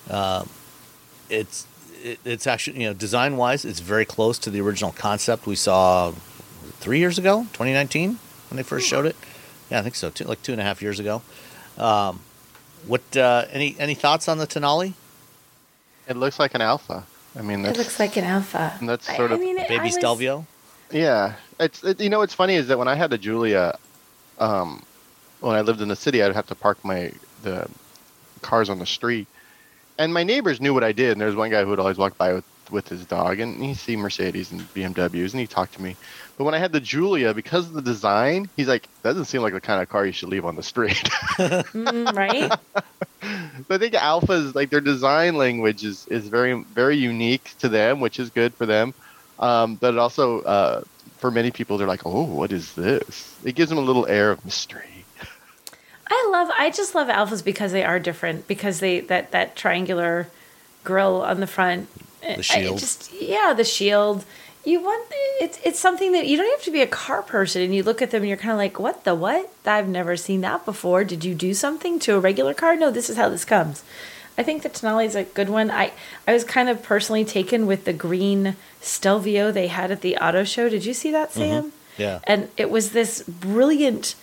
It's actually, design-wise, it's very close to the original concept we saw 3 years ago, 2019, when they first showed it. Yeah, I think so, like 2.5 years ago. Any thoughts on the Tonale? It looks like an Alpha. I mean, It looks like an Alpha. And that's sort of Baby Stelvio? Yeah, what's funny is that when I had the Giulia, when I lived in the city, I'd have to park the cars on the street, and my neighbors knew what I did. And there was one guy who would always walk by with his dog, and he'd see Mercedes and BMWs, and he'd talk to me. But when I had the Giulia, because of the design, he's like, "That doesn't seem like the kind of car you should leave on the street." Right? But I think Alpha's, like, their design language is very, very unique to them, which is good for them. But it also, for many people, they're like, "Oh, what is this?" It gives them a little air of mystery. I just love Alphas because they are different, because that triangular grille on the front. The shield. The shield. It's something that you don't have to be a car person, and you look at them and you're kind of like, what? I've never seen that before. Did you do something to a regular car? No, this is how this comes. I think the Tonale is a good one. I was kind of personally taken with the green Stelvio they had at the auto show. Did you see that, Sam? Yeah. And it was this brilliant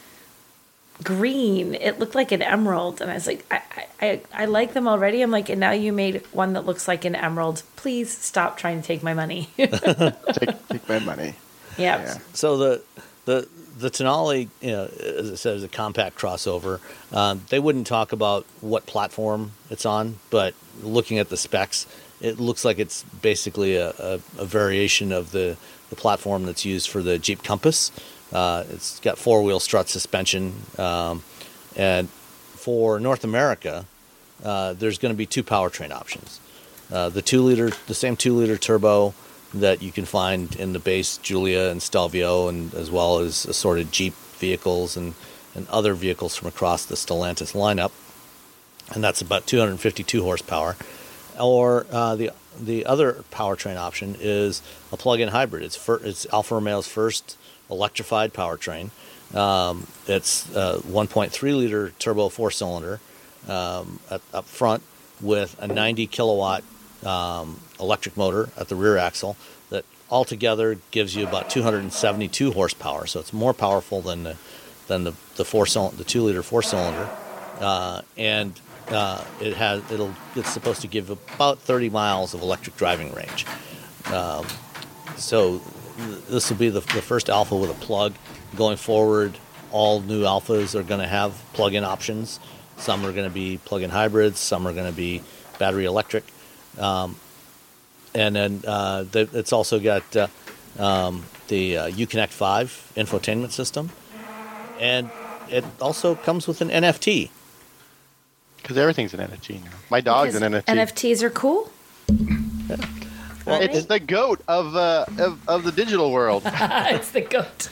green. It looked like an emerald, and I was like, I like them already. I'm like, and now you made one that looks like an emerald. Please stop trying to take my money. Take my money. Yeah. So the Tonale, as I said, is a compact crossover. They wouldn't talk about what platform it's on, but looking at the specs, it looks like it's basically a variation of the platform that's used for the Jeep Compass. It's got four-wheel strut suspension, and for North America, there's going to be two powertrain options. The same 2-liter turbo that you can find in the base Giulia and Stelvio, and as well as assorted Jeep vehicles and other vehicles from across the Stellantis lineup, and that's about 252 horsepower. Or the other powertrain option is a plug-in hybrid. It's Alfa Romeo's first electrified powertrain. It's 1.3-liter turbo 4-cylinder up front with a 90 kilowatt electric motor at the rear axle that altogether gives you about 272 horsepower. So it's more powerful than the 2-liter 4-cylinder, and it's supposed to give about 30 miles of electric driving range. So this will be the first Alpha with a plug. Going forward, all new Alphas are going to have plug-in options. Some are going to be plug-in hybrids. Some are going to be battery electric. And then it's also got the Uconnect 5 infotainment system. And it also comes with an NFT. Because everything's an NFT now. My dog's an NFT. NFTs are cool. Well, it's the goat of the digital world. It's the goat.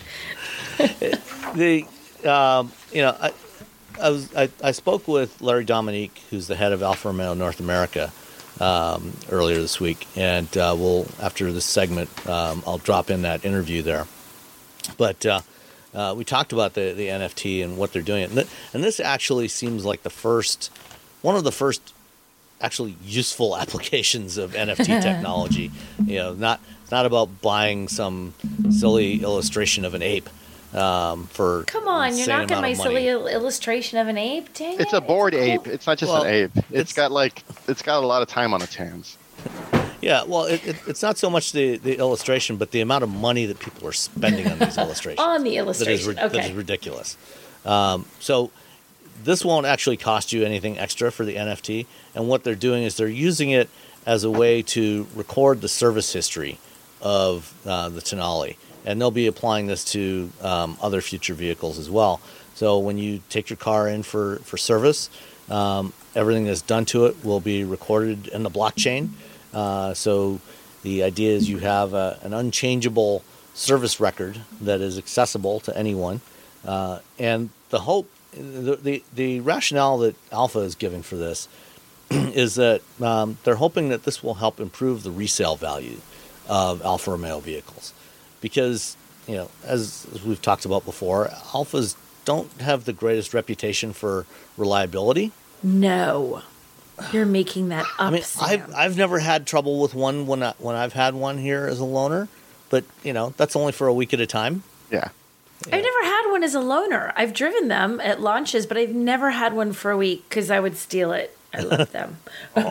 I spoke with Larry Dominique, who's the head of Alfa Romeo North America, earlier this week, and after this segment, I'll drop in that interview there. But we talked about the NFT and what they're doing, and this actually seems like one of the first actually useful applications of NFT technology. Not about buying some silly illustration of an ape. For come on, you're not getting my silly illustration of an ape. Dang it's a bored ape. It's not just an ape. It's got a lot of time on its hands. Yeah, well, it's not so much the illustration, but the amount of money that people are spending on these illustrations. On the illustration, that is ridiculous. So this won't actually cost you anything extra for the NFT, and what they're doing is they're using it as a way to record the service history of the Tonale. And they'll be applying this to other future vehicles as well. So when you take your car in for service, everything that's done to it will be recorded in the blockchain. So the idea is you have an unchangeable service record that is accessible to anyone. And the hope, the rationale that Alfa is giving for this is that they're hoping that this will help improve the resale value of Alfa Romeo vehicles. Because, as we've talked about before, Alphas don't have the greatest reputation for reliability. No, you're making that up. I mean, Sam. I've never had trouble with one when I've had one here as a loaner, but that's only for a week at a time. Yeah. I've never had one as a loaner. I've driven them at launches, but I've never had one for a week because I would steal it. I love them.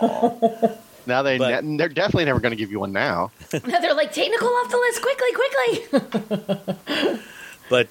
Now they're definitely never going to give you one now. Now they're like, take Nicole off the list quickly. But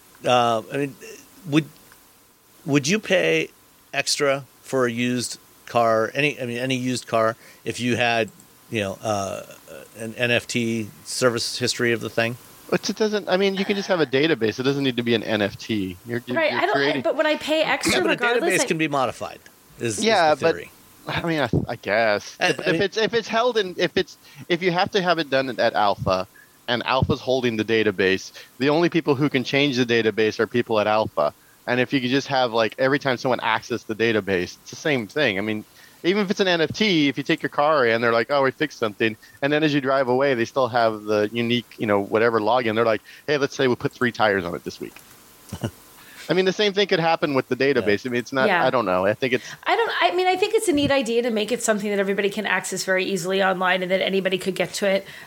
would you pay extra for a used car? Any used car if you had an NFT service history of the thing? But it doesn't. I mean, you can just have a database. It doesn't need to be an NFT. Right. But when I pay extra, but regardless, a database can be modified. Is the theory. I mean, I guess if it's held in, if you have to have it done at Alpha, and Alpha's holding the database, the only people who can change the database are people at Alpha. And if you could just have every time someone accesses the database, it's the same thing. I mean, even if it's an NFT, if you take your car in, they're like, oh, we fixed something, and then as you drive away, they still have the unique, whatever login. They're like, hey, let's say we put 3 tires on it this week. I mean, the same thing could happen with the database. Yeah. I mean, it's not. Yeah. I don't know. I think it's a neat idea to make it something that everybody can access very easily online, and that anybody could get to it.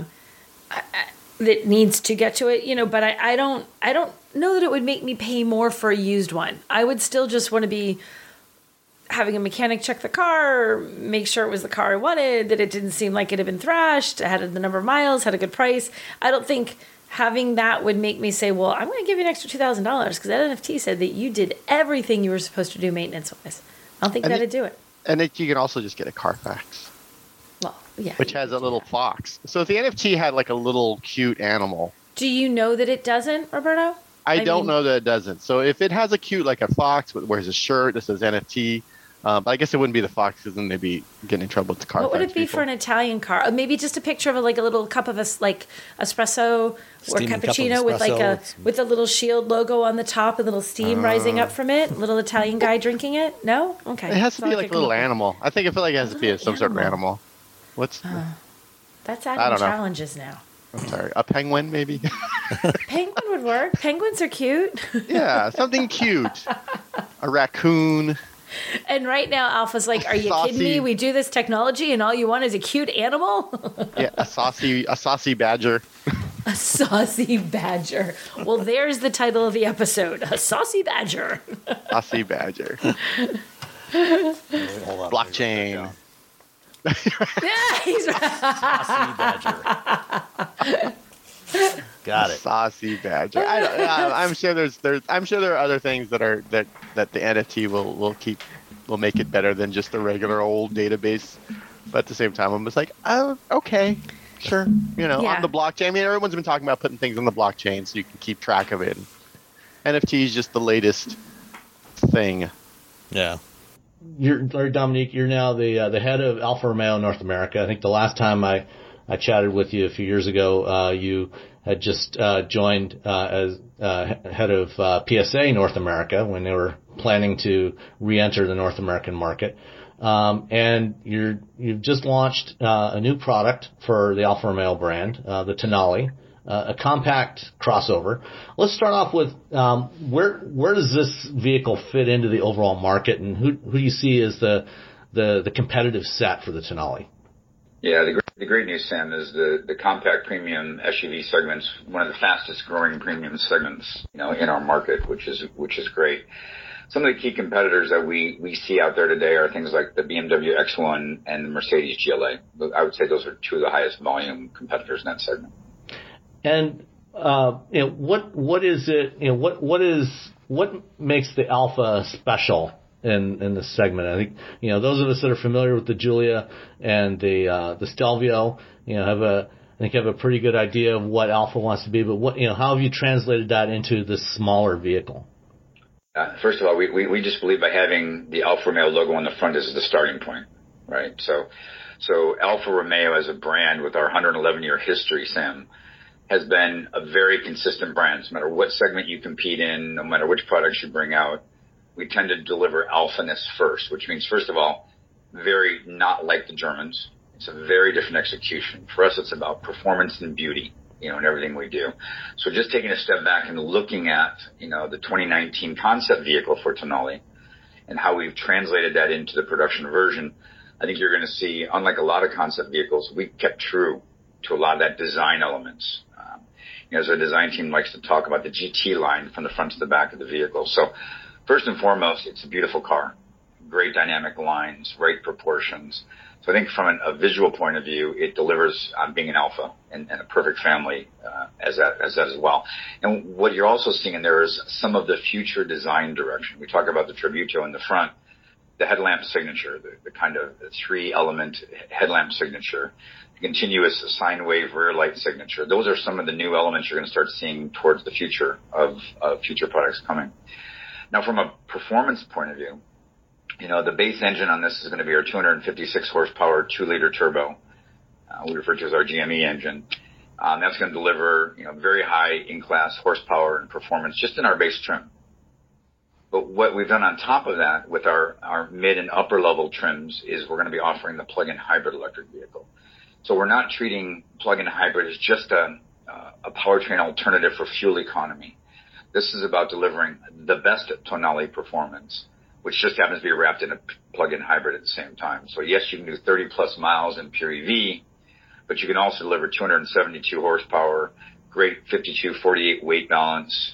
That needs to get to it, But I don't know that it would make me pay more for a used one. I would still just want to be having a mechanic check the car, make sure it was the car I wanted, that it didn't seem like it had been thrashed, had the number of miles, had a good price. I don't think having that would make me say, well, I'm going to give you an extra $2,000 because that NFT said that you did everything you were supposed to do maintenance-wise. I don't think that'd do it. And you can also just get a Carfax. Well, yeah. Which has a little fox. So if the NFT had a little cute animal. Do you know that it doesn't, Roberto? I don't know that it doesn't. So if it has a cute, a fox that wears a shirt that says NFT, but I guess it wouldn't be the fox because then they'd be getting in trouble with the Carfax. What would it be for an Italian car? Maybe just a picture of a little cup of espresso or cappuccino with a little shield logo on the top, a little steam rising up from it, a little Italian guy drinking it. No, okay. It has to be a little animal. I think it has to be some sort of animal. That's adding challenges now. I'm sorry, a penguin maybe. Penguin would work. Penguins are cute. Yeah, something cute. A raccoon. And right now, Alpha's like, "Are you kidding me? We do this technology, and all you want is a cute animal." Yeah, a saucy badger. A saucy badger. Well, there's the title of the episode: A Saucy Badger. Saucy Badger. Hold on. Blockchain. Yeah, he's Saucy Badger. Got it. Saucy Badger. I'm sure I'm sure there are other things that the NFT will make it better than just the regular old database. But at the same time, I'm just like, oh, okay, sure. On the blockchain. I mean, everyone's been talking about putting things on the blockchain so you can keep track of it. NFT is just the latest thing. Yeah. Larry Dominique, you're now the head of Alfa Romeo North America. I think the last time I chatted with you a few years ago, you had just joined as head of PSA North America when they were planning to re-enter the North American market. And you've just launched a new product for the Alfa Romeo brand, the Tonale, a compact crossover. Let's start off with where does this vehicle fit into the overall market, and who do you see as the competitive set for the Tonale? Yeah, the great news, Sam, is the compact premium SUV segment's one of the fastest growing premium segments, in our market, which is great. Some of the key competitors that we see out there today are things like the BMW X1 and the Mercedes GLA. I would say those are two of the highest volume competitors in that segment. And what is it? What makes the Alfa special in this segment? I think those of us that are familiar with the Giulia and the Stelvio, have a pretty good idea of what Alfa wants to be. But how have you translated that into this smaller vehicle? First of all, we just believe by having the Alfa Romeo logo on the front is the starting point, right? So Alfa Romeo as a brand with our 111-year history, Sam, has been a very consistent brand. No matter what segment you compete in, no matter which products you bring out, we tend to deliver Alpha-ness first, which means, first of all, very not like the Germans. It's a very different execution. For us, it's about performance and beauty, in everything we do. So just taking a step back and looking at, the 2019 concept vehicle for Tonale and how we've translated that into the production version, I think you're going to see, unlike a lot of concept vehicles, we kept true to a lot of that design elements. As our design team likes to talk about the GT line from the front to the back of the vehicle. So first and foremost, it's a beautiful car, great dynamic lines, great proportions. So I think from a visual point of view, it delivers on being an Alfa and a perfect family as that as well. And what you're also seeing in there is some of the future design direction. We talk about the Tributo in the front, the headlamp signature, the kind of 3-element headlamp signature, the continuous sine wave rear light signature. Those are some of the new elements you're going to start seeing towards the future of future products coming. Now, from a performance point of view, the base engine on this is going to be our 256 horsepower 2-liter turbo. We refer to as our GME engine. That's going to deliver, very high in-class horsepower and performance just in our base trim. But what we've done on top of that with our mid and upper level trims is we're going to be offering the plug-in hybrid electric vehicle. So we're not treating plug-in hybrid as just a powertrain alternative for fuel economy. This is about delivering the best Tonale performance, which just happens to be wrapped in a plug-in hybrid at the same time. So yes, you can do 30 plus miles in pure EV, but you can also deliver 272 horsepower, great 52-48 weight balance,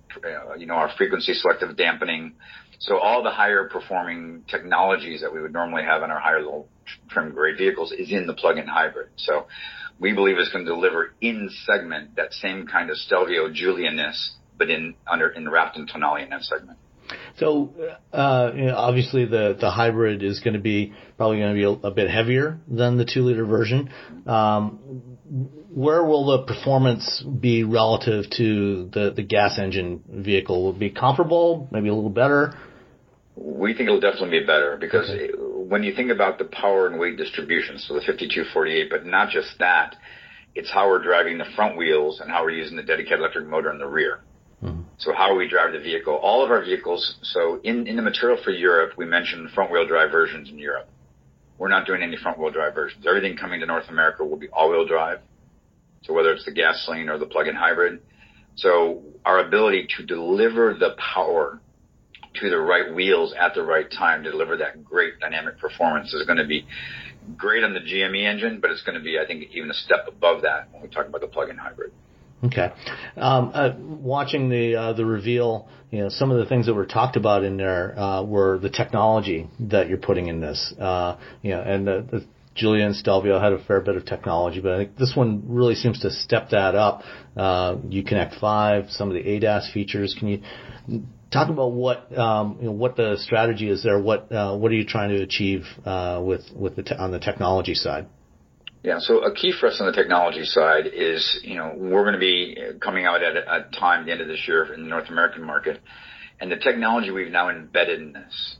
our frequency selective dampening. So all the higher performing technologies that we would normally have in our higher level trim grade vehicles is in the plug-in hybrid. So we believe it's going to deliver in segment that same kind of Stelvio Giulia-ness, but wrapped in Tonale in that segment. So, obviously the hybrid is probably going to be a bit heavier than the 2-liter version. Where will the performance be relative to the gas engine vehicle? Will it be comparable, maybe a little better? We think it'll definitely be better because when you think about the power and weight distribution, so the 52-48, but not just that, it's how we're driving the front wheels and how we're using the dedicated electric motor in the rear. Mm-hmm. So how we drive the vehicle, all of our vehicles. So in the material for Europe, we mentioned front wheel drive versions in Europe. We're not doing any front wheel drive versions. Everything coming to North America will be all wheel drive. So whether it's the gasoline or the plug-in hybrid. So our ability to deliver the power to the right wheels at the right time to deliver that great dynamic performance is going to be great on the GME engine, but it's going to be, I think, even a step above that when we talk about the plug-in hybrid. Okay. Watching the reveal, some of the things that were talked about in there were the technology that you're putting in this. And the Giulia and Stelvio had a fair bit of technology, but I think this one really seems to step that up. Uconnect 5, some of the ADAS features. Can you talk about what the strategy is there? What are you trying to achieve on the technology side? Yeah, so a key for us on the technology side is, we're going to be coming out at a time at the end of this year in the North American market, and the technology we've now embedded in this.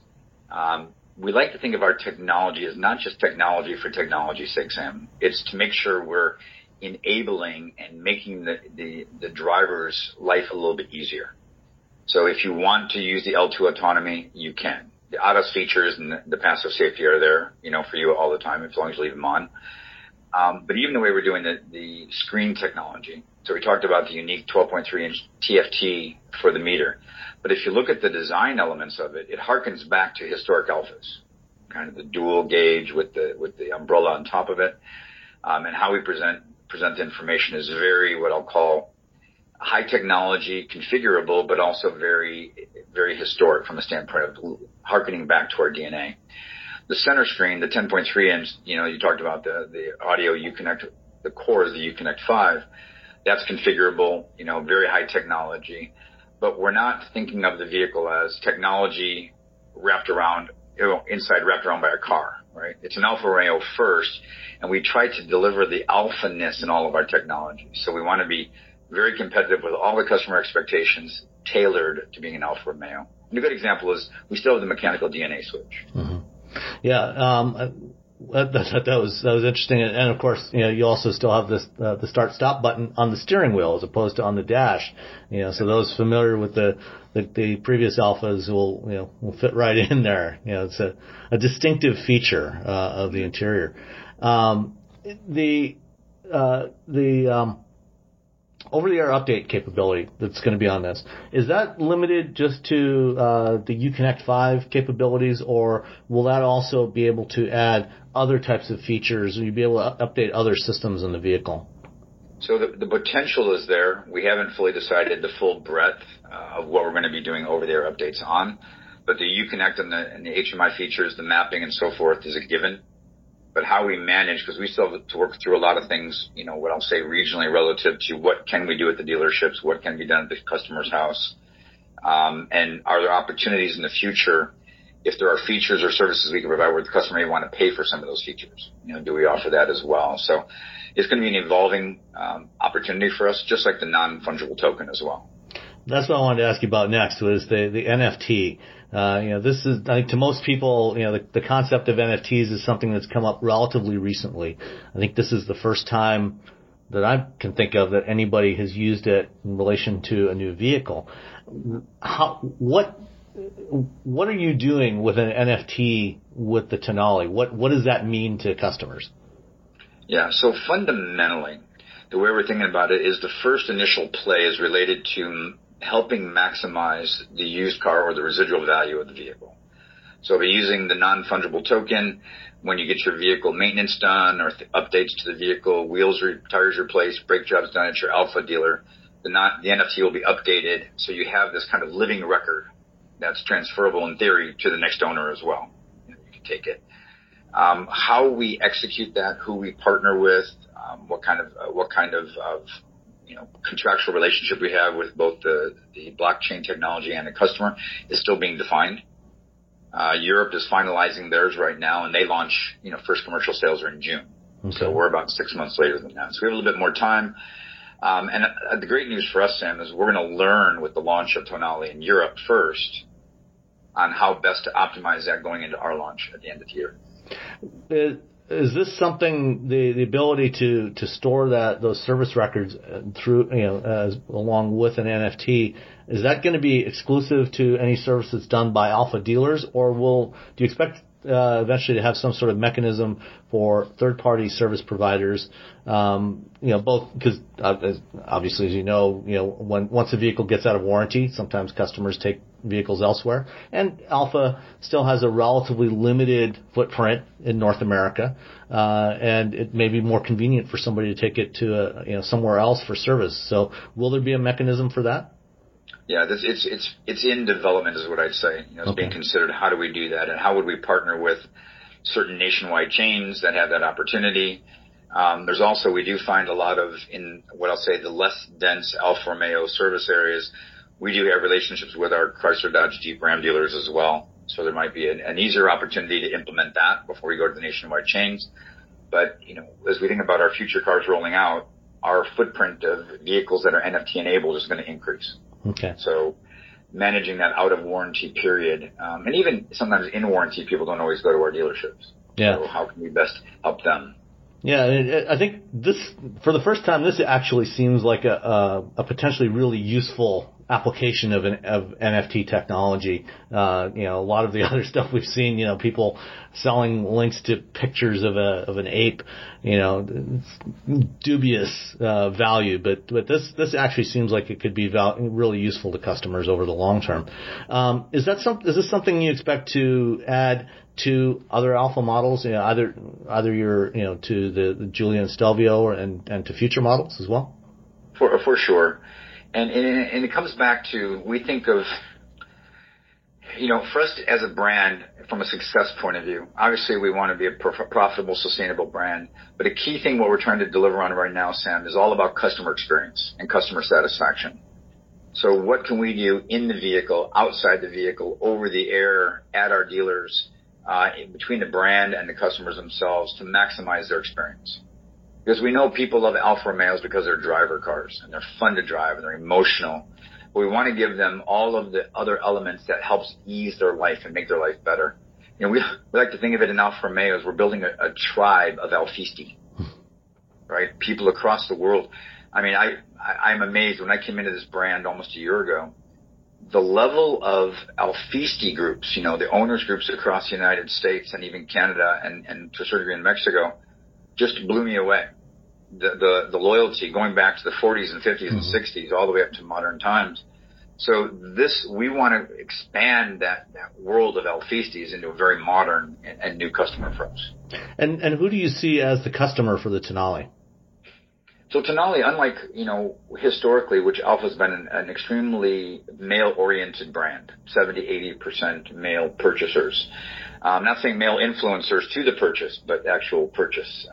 We like to think of our technology as not just technology for technology's sake, Sam. It's to make sure we're enabling and making the driver's life a little bit easier. So if you want to use the L2 autonomy, you can. The ADAS features and the passive safety are there, for you all the time, as long as you leave them on. But even the way we're doing the screen technology, so we talked about the unique 12.3-inch TFT for the meter. But if you look at the design elements of it, it harkens back to historic Alphas, kind of the dual gauge with the umbrella on top of it. And how we present the information is very, what I'll call, high technology, configurable, but also very, very historic from a standpoint of harkening back to our DNA. The center screen, the 10.3-inch, you talked about the audio Uconnect, the core is the Uconnect 5. That's configurable, very high technology. But we're not thinking of the vehicle as technology wrapped around, wrapped around by a car, right? It's an Alfa Romeo first, and we try to deliver the alpha-ness in all of our technology. So we want to be very competitive with all the customer expectations tailored to being an Alfa Romeo. And a good example is we still have the mechanical DNA switch. Mm-hmm. Yeah, that was interesting, and of course, you also still have this the start-stop button on the steering wheel as opposed to on the dash. So those familiar with the previous Alphas will fit right in there. It's a distinctive feature of the interior. The over-the-air update capability that's going to be on this, is that limited just to the Uconnect 5 capabilities, or will that also be able to add other types of features? Will you be able to update other systems in the vehicle? So the potential is there. We haven't fully decided the full breadth of what we're going to be doing over-the-air updates on, but the Uconnect and the HMI features, the mapping and so forth is a given. But how we manage, because we still have to work through a lot of things, what I'll say regionally relative to what can we do at the dealerships, what can be done at the customer's house, and are there opportunities in the future if there are features or services we can provide where the customer may want to pay for some of those features. Do we offer that as well? So it's going to be an evolving opportunity for us, just like the non-fungible token as well. That's what I wanted to ask you about next, was the NFT. This is, I think to most people, the concept of NFTs is something that's come up relatively recently. I think this is the first time that I can think of that anybody has used it in relation to a new vehicle. What are you doing with an NFT with the Tonale? What does that mean to customers? Yeah, so fundamentally, the way we're thinking about it is the first initial play is related to helping maximize the used car or the residual value of the vehicle. So by using the non-fungible token, when you get your vehicle maintenance done or updates to the vehicle, tires replaced, brake jobs done at your Alfa dealer, the NFT will be updated, so you have this kind of living record that's transferable in theory to the next owner as well. You can take it. How we execute that, who we partner with, what kind of contractual relationship we have with both the blockchain technology and the customer is still being defined. Europe is finalizing theirs right now, and they launch, first commercial sales are in June. Okay. So we're about 6 months later than that. So we have a little bit more time. And the great news for us, Sam, is we're going to learn with the launch of Tonale in Europe first on how best to optimize that going into our launch at the end of the year. Is this something, the ability to store those service records through, along with an NFT, is that going to be exclusive to any service that's done by Alfa dealers, or do you expect eventually to have some sort of mechanism for third-party service providers? Both because obviously, as once a vehicle gets out of warranty, sometimes customers take vehicles elsewhere. And Alfa still has a relatively limited footprint in North America, and it may be more convenient for somebody to take it to somewhere else for service. So will there be a mechanism for that? Yeah, it's in development is what I'd say. It's being considered. How do we do that, and how would we partner with certain nationwide chains that have that opportunity? There's also, we do find a lot of, in what I'll say, the less dense Alfa Romeo service areas, we do have relationships with our Chrysler, Dodge, Jeep, Ram dealers as well. So there might be an easier opportunity to implement that before we go to the nationwide chains. But, as we think about our future cars rolling out, our footprint of vehicles that are NFT enabled is going to increase. Okay. So managing that out of warranty period, and even sometimes in warranty, people don't always go to our dealerships. Yeah. So how can we best help them? Yeah, I think this, for the first time, this actually seems like a potentially really useful application of NFT technology. A lot of the other stuff we've seen, people selling links to pictures of an ape, dubious value, but this actually seems like it could be really useful to customers over the long term. Is this something you expect to add to other Alfa models, either your to the Giulia and Stelvio and to future models as well? For sure. And it comes back to, we think of, for us as a brand, from a success point of view, obviously we want to be a profitable, sustainable brand. But a key thing what we're trying to deliver on right now, Sam, is all about customer experience and customer satisfaction. So what can we do in the vehicle, outside the vehicle, over the air, at our dealers, between the brand and the customers themselves to maximize their experience? Because we know people love Alfa Romeos because they're driver cars and they're fun to drive and they're emotional. But we want to give them all of the other elements that helps ease their life and make their life better. We like to think of it in Alfa Romeo as we're building a tribe of Alfisti, right? People across the world. I mean, I'm amazed when I came into this brand almost a year ago, the level of Alfisti groups, the owners groups across the United States and even Canada and to a certain degree in Mexico, just blew me away. The loyalty going back to the 40s and 50s and 60s all the way up to modern times. So we want to expand that world of Alfistis into a very modern and new customer for us. And who do you see as the customer for the Tonale? So Tonale, unlike, historically, which Alfa's been an extremely male-oriented brand, 70-80% male purchasers. I'm not saying male influencers to the purchase, but actual purchase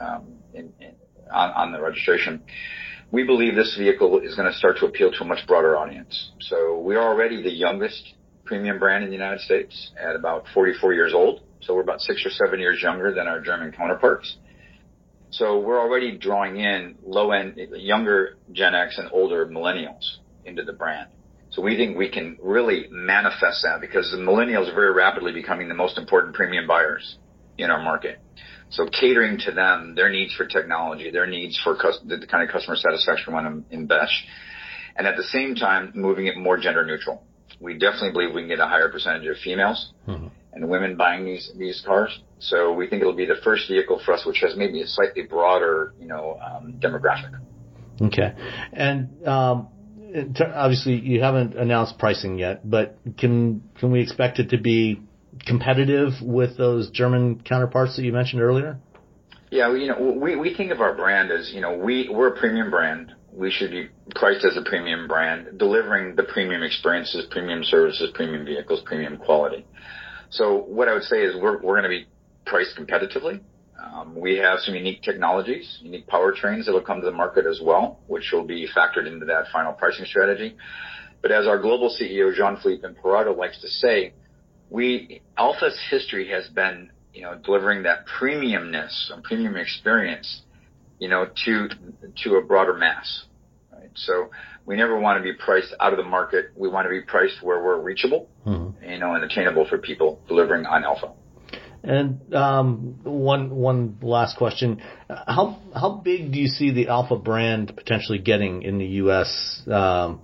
on the registration. We believe this vehicle is going to start to appeal to a much broader audience. So we are already the youngest premium brand in the United States at about 44 years old. So we're about 6 or 7 years younger than our German counterparts. So we're already drawing in low-end, younger Gen X and older millennials into the brand. So we think we can really manifest that because the millennials are very rapidly becoming the most important premium buyers in our market. So catering to them, their needs for technology, their needs for the kind of customer satisfaction we want to embellish. And at the same time, moving it more gender neutral. We definitely believe we can get a higher percentage of females and women buying these cars. So we think it'll be the first vehicle for us which has maybe a slightly broader, demographic. Okay. And obviously you haven't announced pricing yet, but can we expect it to be competitive with those German counterparts that you mentioned earlier? Yeah, we think of our brand as, we're a premium brand. We should be priced as a premium brand, delivering the premium experiences, premium services, premium vehicles, premium quality. So what I would say is we're going to be priced competitively. We have some unique technologies, unique powertrains that will come to the market as well, which will be factored into that final pricing strategy. But as our global CEO, Jean-Philippe Imperato, likes to say, Alfa's history has been, delivering that premiumness and premium experience, to a broader mass, right? So we never want to be priced out of the market. We want to be priced where we're reachable, and attainable for people delivering on Alfa. And one last question: how big do you see the Alfa brand potentially getting in the U.S.? Do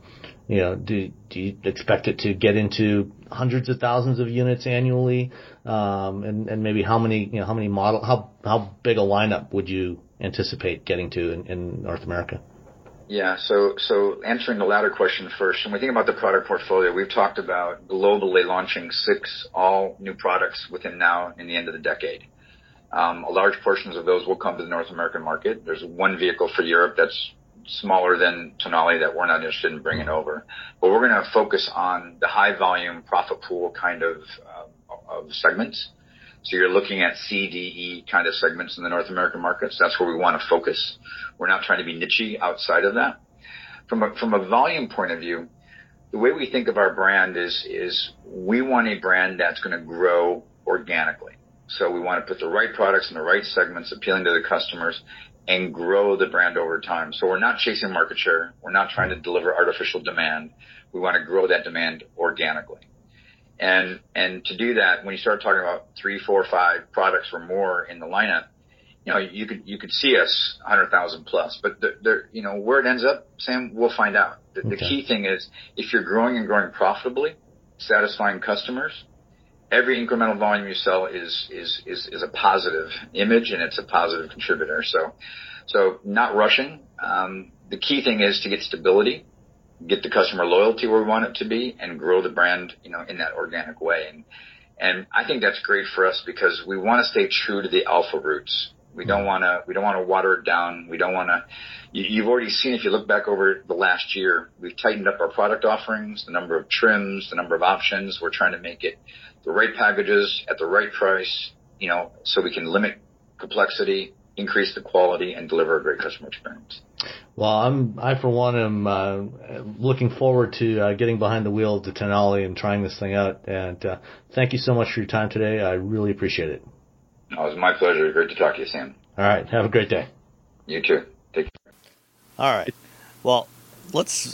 you expect it to get into hundreds of thousands of units annually? And maybe how big a lineup would you anticipate getting to in North America? Yeah. So answering the latter question first, when we think about the product portfolio, we've talked about globally launching 6 all new products within now and the end of the decade. A large portions of those will come to the North American market. There's one vehicle for Europe that's smaller than Tonale that we're not interested in bringing over. But we're going to focus on the high volume profit pool kind of segments. So you're looking at C, D, E kind of segments in the North American markets. That's where we want to focus. We're not trying to be niche-y outside of that. From a volume point of view, the way we think of our brand is we want a brand that's going to grow organically. So we want to put the right products in the right segments, appealing to the customers, and grow the brand over time. So we're not chasing market share. We're not trying to deliver artificial demand. We want to grow that demand organically. And to do that, when you start talking about 3, 4, 5 products or more in the lineup, you could see us 100,000 plus, but where it ends up, Sam, we'll find out. The key thing is if you're growing and growing profitably, satisfying customers, every incremental volume you sell is a positive image and it's a positive contributor. So not rushing. The key thing is to get stability, get the customer loyalty where we want it to be, and grow the brand, in that organic way. And I think that's great for us because we want to stay true to the Alfa roots. We don't want to water it down. We don't want to. You've already seen, if you look back over the last year, we've tightened up our product offerings, the number of trims, the number of options. We're trying to make it the right packages at the right price, so we can limit complexity, increase the quality, and deliver a great customer experience. Well, I for one am looking forward to getting behind the wheel of the Tonale and trying this thing out. And thank you so much for your time today. I really appreciate it. Oh, it was my pleasure. Great to talk to you, Sam. All right. Have a great day. You too. Take care. All right. Well, let's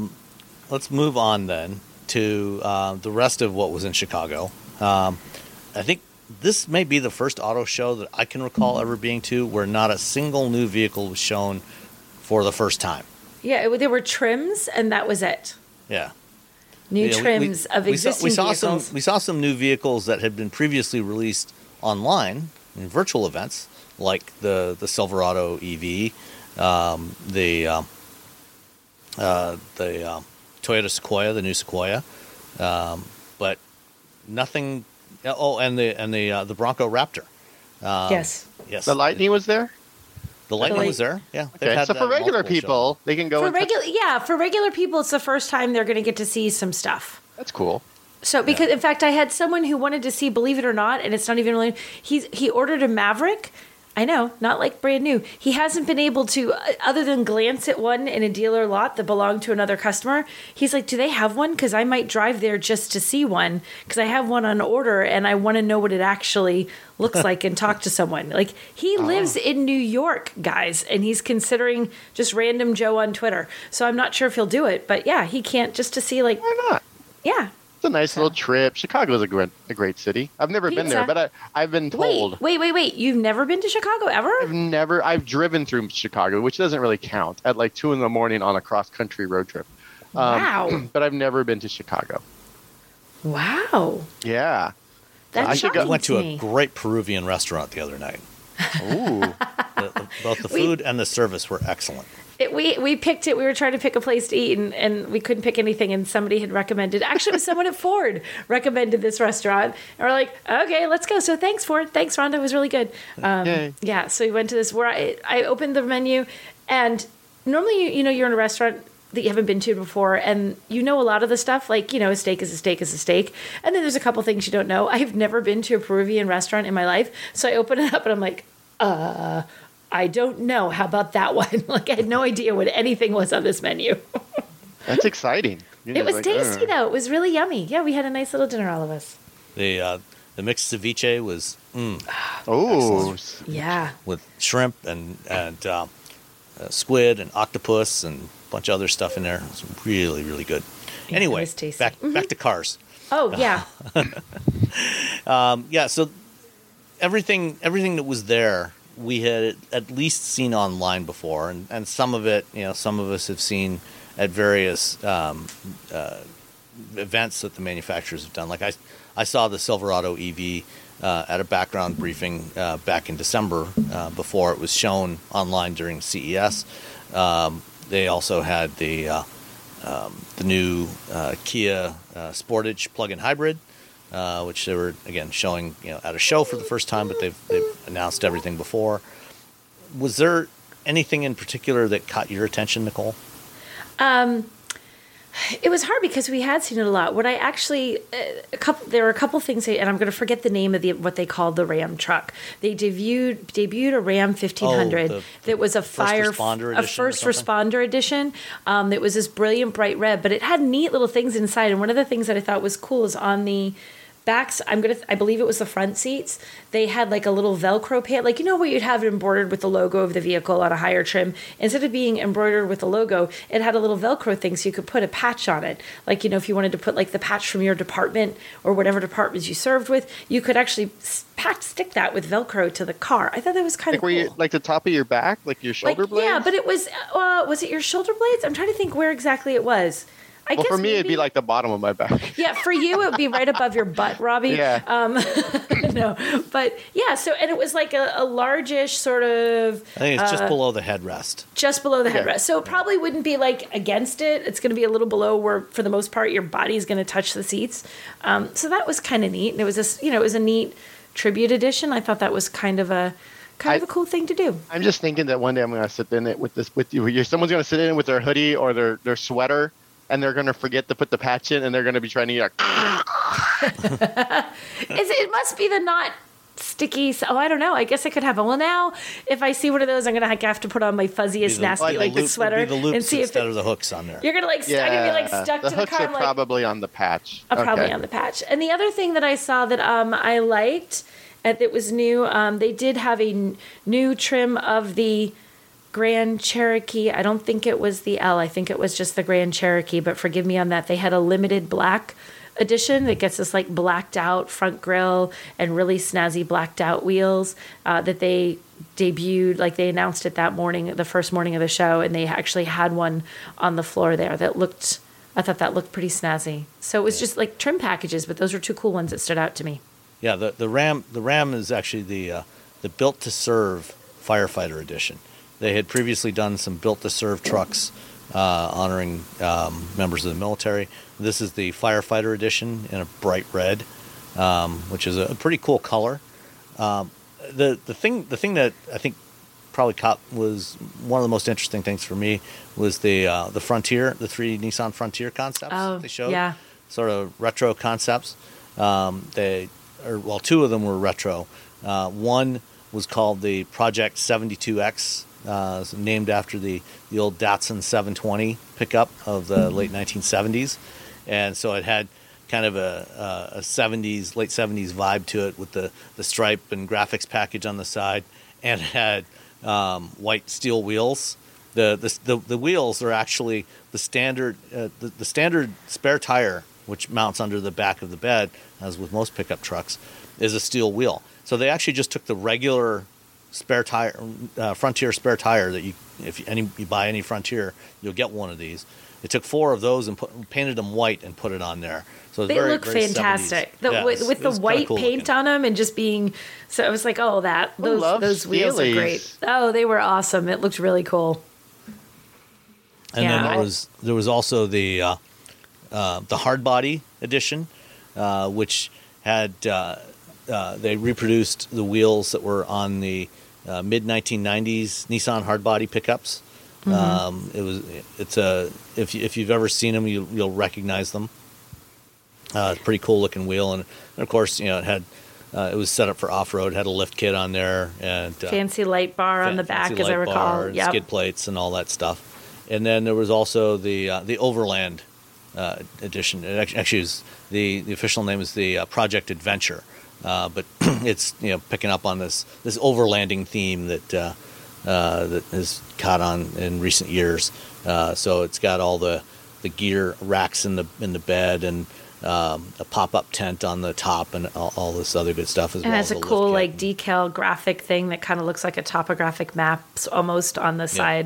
move on then to the rest of what was in Chicago. I think this may be the first auto show that I can recall ever being to where not a single new vehicle was shown for the first time. Yeah, there were trims, and that was it. Yeah. New trims of existing vehicles. We saw some new vehicles that had been previously released online in virtual events, like the Silverado EV, the Toyota Sequoia, the new Sequoia, but nothing. Oh, and the Bronco Raptor. Yes. The Lightning was there. The Lightning was there. Yeah. Okay. So for regular people, they can go. For regular people, it's the first time they're going to get to see some stuff. That's cool. So, because in fact, I had someone who wanted to see, believe it or not, and it's not even really, he ordered a Maverick. I know, not like brand new. He hasn't been able to, other than glance at one in a dealer lot that belonged to another customer. He's like, do they have one? Because I might drive there just to see one, because I have one on order and I want to know what it actually looks like and talk to someone. Like, he lives in New York, guys, and he's considering just random Joe on Twitter. So I'm not sure if he'll do it, but yeah, he can't, just to see, like. Why not? Yeah. It's a nice little trip. Chicago's a great city. I've never been there, but I've been told. Wait. You've never been to Chicago ever? I've driven through Chicago, which doesn't really count, at like 2 a.m. on a cross-country road trip. Wow. But I've never been to Chicago. Wow. Yeah. That's shocking. I went to a great Peruvian restaurant the other night. Ooh. Both the food and the service were excellent. We picked it. We were trying to pick a place to eat, and we couldn't pick anything. And somebody had recommended. Actually, it was someone at Ford recommended this restaurant. And we're like, okay, let's go. So thanks, Ford. Thanks, Rhonda. It was really good. Yeah. So we went to this where I opened the menu, and normally you're in a restaurant that you haven't been to before, and a lot of the stuff, like, a steak is a steak is a steak. And then there's a couple things you don't know. I've never been to a Peruvian restaurant in my life. So I open it up and I'm like, I don't know. How about that one? Like, I had no idea what anything was on this menu. That's exciting. It was tasty, though. It was really yummy. Yeah, we had a nice little dinner, all of us. The mixed ceviche was excellent. Yeah, with shrimp and squid and octopus and a bunch of other stuff in there. It was really, really good. Yeah, anyway, it was tasty. Back to cars. Oh yeah. Yeah. So everything that was there, we had at least seen online before, and some of it, some of us have seen at various events that the manufacturers have done. Like I saw the Silverado EV at a background briefing back in December before it was shown online during CES. They also had the new Kia Sportage plug-in hybrid, which they were again showing at a show for the first time, but they've announced everything before. Was there anything in particular that caught your attention, Nicole? It was hard because we had seen it a lot. What I actually, there were a couple things, and I'm going to forget the name of what they called the Ram truck. They debuted a Ram 1500 that was a first responder edition. That was this brilliant bright red, but it had neat little things inside. And one of the things that I thought was cool is on the backs, I believe it was the front seats, they had like a little Velcro pad, like where you'd have it embroidered with the logo of the vehicle on a higher trim. Instead of being embroidered with the logo, it had a little Velcro thing so you could put a patch on it. Like, if you wanted to put like the patch from your department or whatever departments you served with, you could actually stick that with Velcro to the car. I thought that was kind of cool. Like the top of your back, like your shoulder blades? Yeah, but it was it your shoulder blades? I'm trying to think where exactly it was. I guess for me, it'd be like the bottom of my back. Yeah, for you, it would be right above your butt, Robbie. Yeah. No, but yeah, so, and it was like a largish sort of... I think it's just below the headrest. Just below the headrest. So it probably wouldn't be like against it. It's going to be a little below where, for the most part, your body's going to touch the seats. So that was kind of neat. And it was this, it was a neat tribute edition. I thought that was kind of a cool thing to do. I'm just thinking that one day I'm going to sit in it with you. Someone's going to sit in with their hoodie or their sweater, and they're going to forget to put the patch in, and they're going to be trying to get It must be the not sticky. I don't know. I guess I could have it. Well, now, if I see one of those, I'm going to have to put on my fuzziest, nasty sweater and see if instead of the hooks on there. You're going to I'm going to be stuck to the car. The hooks are probably on the patch. Probably on the patch. And the other thing that I saw that I liked, that was new, they did have a new trim of the Grand Cherokee. I don't think it was the L. I think it was just the Grand Cherokee, but forgive me on that. They had a limited black edition that gets this like blacked out front grille and really snazzy blacked out wheels that they debuted. Like they announced it that morning, the first morning of the show, and they actually had one on the floor there that looked, I thought that looked pretty snazzy. So it was just like trim packages, but those were two cool ones that stood out to me. Yeah, the Ram is actually the Built to Serve Firefighter Edition. They had previously done some Built to Serve trucks honoring members of the military. This is the Firefighter Edition in a bright red, which is a pretty cool color. The thing that I think probably was one of the most interesting things for me was the Frontier, the 3 Nissan Frontier concepts that they showed. Yeah. Sort of retro concepts. Two of them were retro. One was called the Project 72X. Named after the old Datsun 720 pickup of the late 1970s. And so it had kind of a late 70s vibe to it with the stripe and graphics package on the side. And it had white steel wheels. The wheels are actually the standard spare tire, which mounts under the back of the bed, as with most pickup trucks, is a steel wheel. So they actually just took the regular spare tire, Frontier spare tire that you buy any Frontier, you'll get one of these. They took 4 of those and painted them white and put it on there. So they look fantastic. With the white cool paint on them and just being, so I was like, oh, those wheels are great. Oh, they were awesome. It looked really cool. And then there was also the hard body edition, which had they reproduced the wheels that were on the mid 1990s Nissan hardbody pickups. Mm-hmm. If you've ever seen them, you'll recognize them. Pretty cool looking wheel, and of course it had it was set up for off road. Had a lift kit on there and fancy light bar on the back, as I recall. Yep. Skid plates and all that stuff. And then there was also the Overland edition. It actually is the official name is the Project Adventure. But it's picking up on this overlanding theme that has caught on in recent years. So it's got all the gear racks in the bed and a pop-up tent on the top and all this other good stuff as well. And it's a cool decal graphic thing that kind of looks like a topographic map almost on the side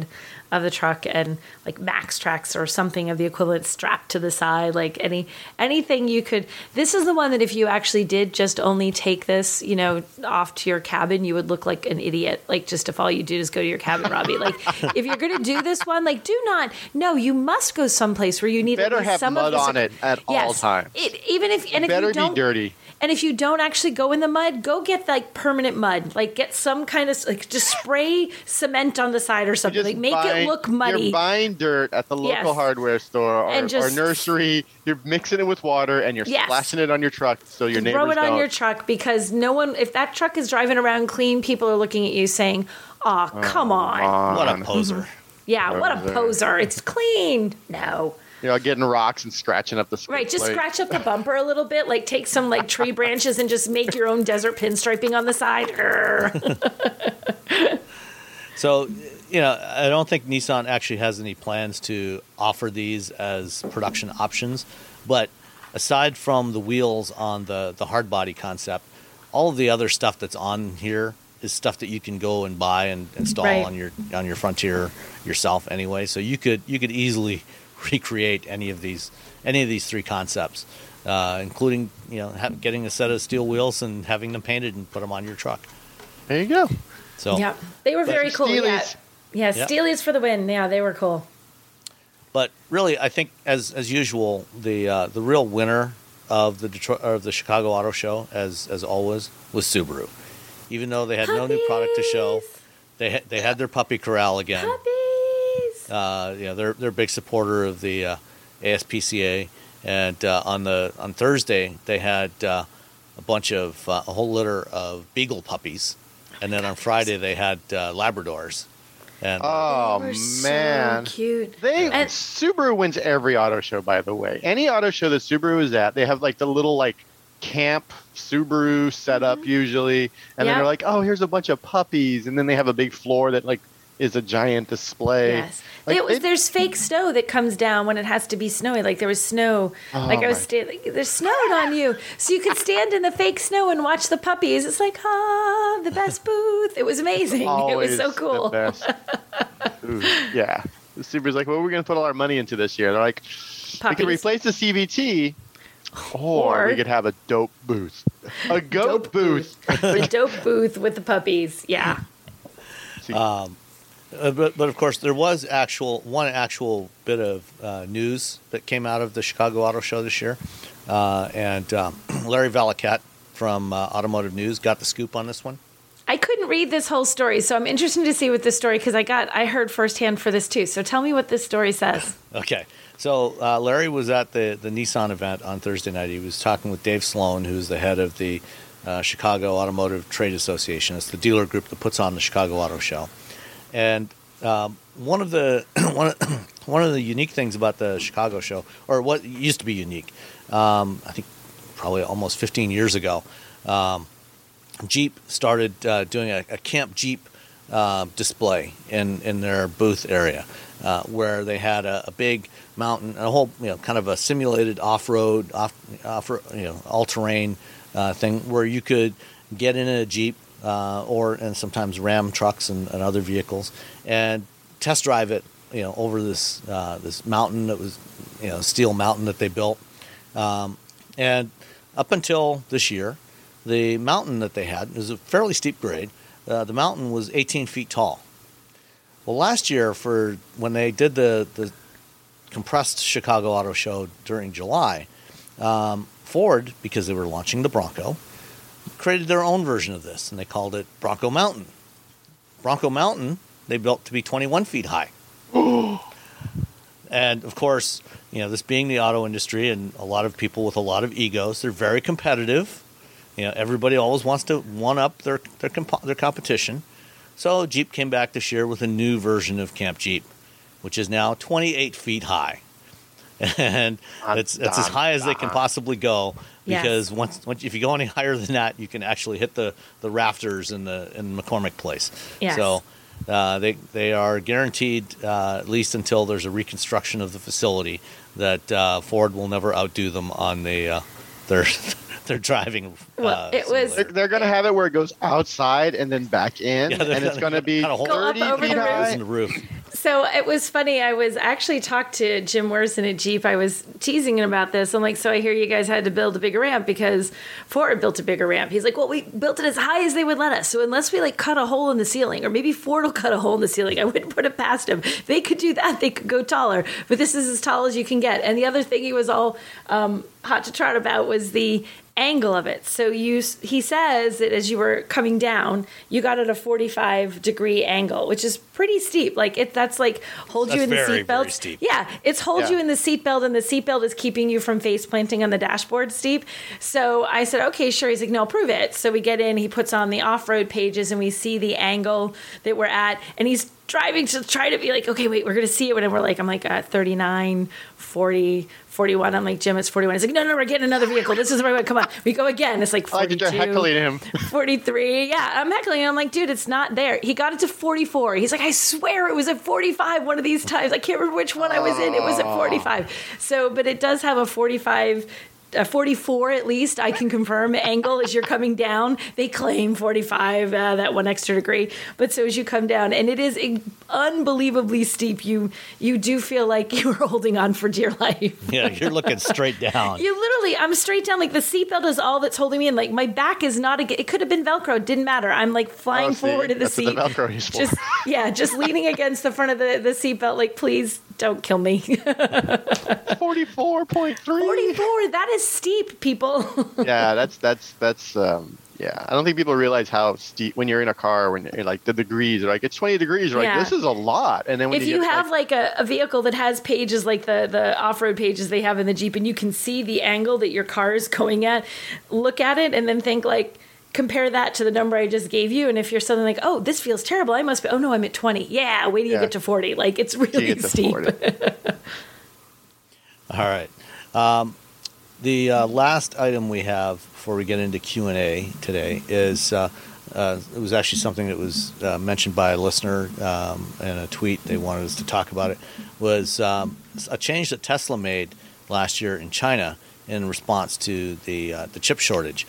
of the truck and like Max Tracks or something of the equivalent strapped to the side, like anything you could. This is the one that if you actually did just only take this, off to your cabin, you would look like an idiot. Like just if all you do is go to your cabin, Robbie. Like if you're going to do this one, like you must go someplace where you need better at least have some mud of on it at all times. Even if and if better you don't, be dirty. And if you don't actually go in the mud, go get like permanent mud. Like get some kind of like just spray cement on the side or something. Like make it look muddy. You're buying dirt at the local hardware store or nursery. You're mixing it with water and you're splashing it on your truck so your neighbors throw it don't. on your truck because no one. If that truck is driving around clean, people are looking at you saying, "Oh, come on. What a poser." Yeah, what a poser. It's clean. No. Getting rocks and scratching up the skid Right, just plate. scratch up the bumper a little bit. Like take some like tree branches and just make your own desert pinstriping on the side. So, I don't think Nissan actually has any plans to offer these as production options. But aside from the wheels on the hard body concept, all of the other stuff that's on here is stuff that you can go and buy and install on your Frontier yourself anyway. So you could easily recreate any of these three concepts, including getting a set of steel wheels and having them painted and put them on your truck. There you go. So yeah, they were very cool. Steelies. Yeah, Steelies for the win. Yeah, they were cool. But really, I think as usual, the real winner of the Chicago Auto Show, as always, was Subaru. Even though they had no new product to show, they had their puppy corral again. They're a big supporter of the ASPCA, and on Thursday they had a whole litter of beagle puppies, and then on Friday they had Labradors. And man, so cute. Subaru wins every auto show. By the way, any auto show that Subaru is at, they have like the little camp Subaru setup usually, and then they're like, oh, here's a bunch of puppies, and then they have a big floor that is a giant display. Yes. There's fake snow that comes down when it has to be snowy. Like there was snow. There's snow on you. So you could stand in the fake snow and watch the puppies. It's like, the best booth. It was amazing. It was so cool. The best. Yeah. The Subaru's like, well, we're going to put all our money into this year. They're like, we can replace the CVT, or we could have a dope booth. A goat booth. A dope booth with the puppies. Yeah. But of course, there was one actual bit of news that came out of the Chicago Auto Show this year, and Larry Valiquette from Automotive News got the scoop on this one. I couldn't read this whole story, so I'm interested to see what this story, because I heard firsthand for this too. So tell me what this story says. Okay, so Larry was at the Nissan event on Thursday night. He was talking with Dave Sloan, who's the head of the Chicago Automotive Trade Association. It's the dealer group that puts on the Chicago Auto Show. And one of the unique things about the Chicago show, or what used to be unique, I think probably almost 15 years ago, Jeep started doing a Camp Jeep display in their booth area, where they had a big mountain, a whole kind of a simulated off-road, all-terrain thing where you could get in a Jeep. And sometimes Ram trucks and other vehicles, and test drive it, over this mountain that was, steel mountain that they built, and up until this year, the mountain that they had was a fairly steep grade. The mountain was 18 feet tall. Well, last year, for when they did the compressed Chicago Auto Show during July, Ford, because they were launching the Bronco, created their own version of this, and they called it Bronco Mountain. Bronco Mountain, they built to be 21 feet high. And, of course, this being the auto industry and a lot of people with a lot of egos, they're very competitive. Everybody always wants to one-up their competition. So Jeep came back this year with a new version of Camp Jeep, which is now 28 feet high. And it's as high as they can possibly go, because once if you go any higher than that, you can actually hit the rafters in McCormick Place. Yes. So they are guaranteed, at least until there's a reconstruction of the facility, that Ford will never outdo them on their driving. Well, they're going to have it where it goes outside and then back in, and it's going to be 30 feet high. The roof. So it was funny. I was actually talked to Jim Worson at Jeep. I was teasing him about this. I'm like, so I hear you guys had to build a bigger ramp because Ford built a bigger ramp. He's like, well, we built it as high as they would let us. So unless we like cut a hole in the ceiling, or maybe Ford will cut a hole in the ceiling, I wouldn't put it past him. They could do that. They could go taller. But this is as tall as you can get. And the other thing he was all hot to trot about was the angle of it. So he says that as you were coming down, you got at a 45-degree angle, which is pretty steep. Like that's like hold you in the seatbelt. Very steep. Yeah, it's hold you in the seatbelt, and the seatbelt is keeping you from face planting on the dashboard steep. So I said, okay, sure. He's like, no, prove it. So we get in. He puts on the off-road pages, and we see the angle that we're at, and he's driving to try to be like, okay, wait, we're going to see it. And we're like, I'm like at 39, 40, 41. I'm like, Jim, it's 41. He's like, no, we're getting another vehicle. This is the right one. Come on. We go again. It's like 42. You're heckling him. 43. Yeah, I'm heckling him. I'm like, dude, it's not there. He got it to 44. He's like, I swear it was at 45 one of these times. I can't remember which one I was in. It was at 45. So, but it does have a 44 at least, I can confirm, angle as you're coming down. They claim 45, that one extra degree. But so as you come down, and it is unbelievably steep, you do feel like you are holding on for dear life. Yeah, you're looking straight down. I'm straight down. Like the seatbelt is all that's holding me in. Like my back is not, it could have been Velcro. It didn't matter. I'm like flying forward in the seat. That's what the Velcro is for. Just leaning against the front of the seatbelt. Like, please don't kill me. 44.3. 44. That is steep, people. Yeah, that's yeah. I don't think people realize how steep when you're in a car, when you're like the degrees, like it's 20 degrees, you're like, this is a lot. And then when if you have like a vehicle that has pages like the off-road pages they have in the Jeep, and you can see the angle that your car is going at, look at it and then think like, compare that to the number I just gave you. And if you're something like, oh, this feels terrible, I must be, oh no, I'm at 20. Yeah, wait till you get to 40. Like it's really steep. All right. The last item we have before we get into Q&A today is it was actually something that was mentioned by a listener in a tweet. They wanted us to talk about it. Was a change that Tesla made last year in China in response to the chip shortage.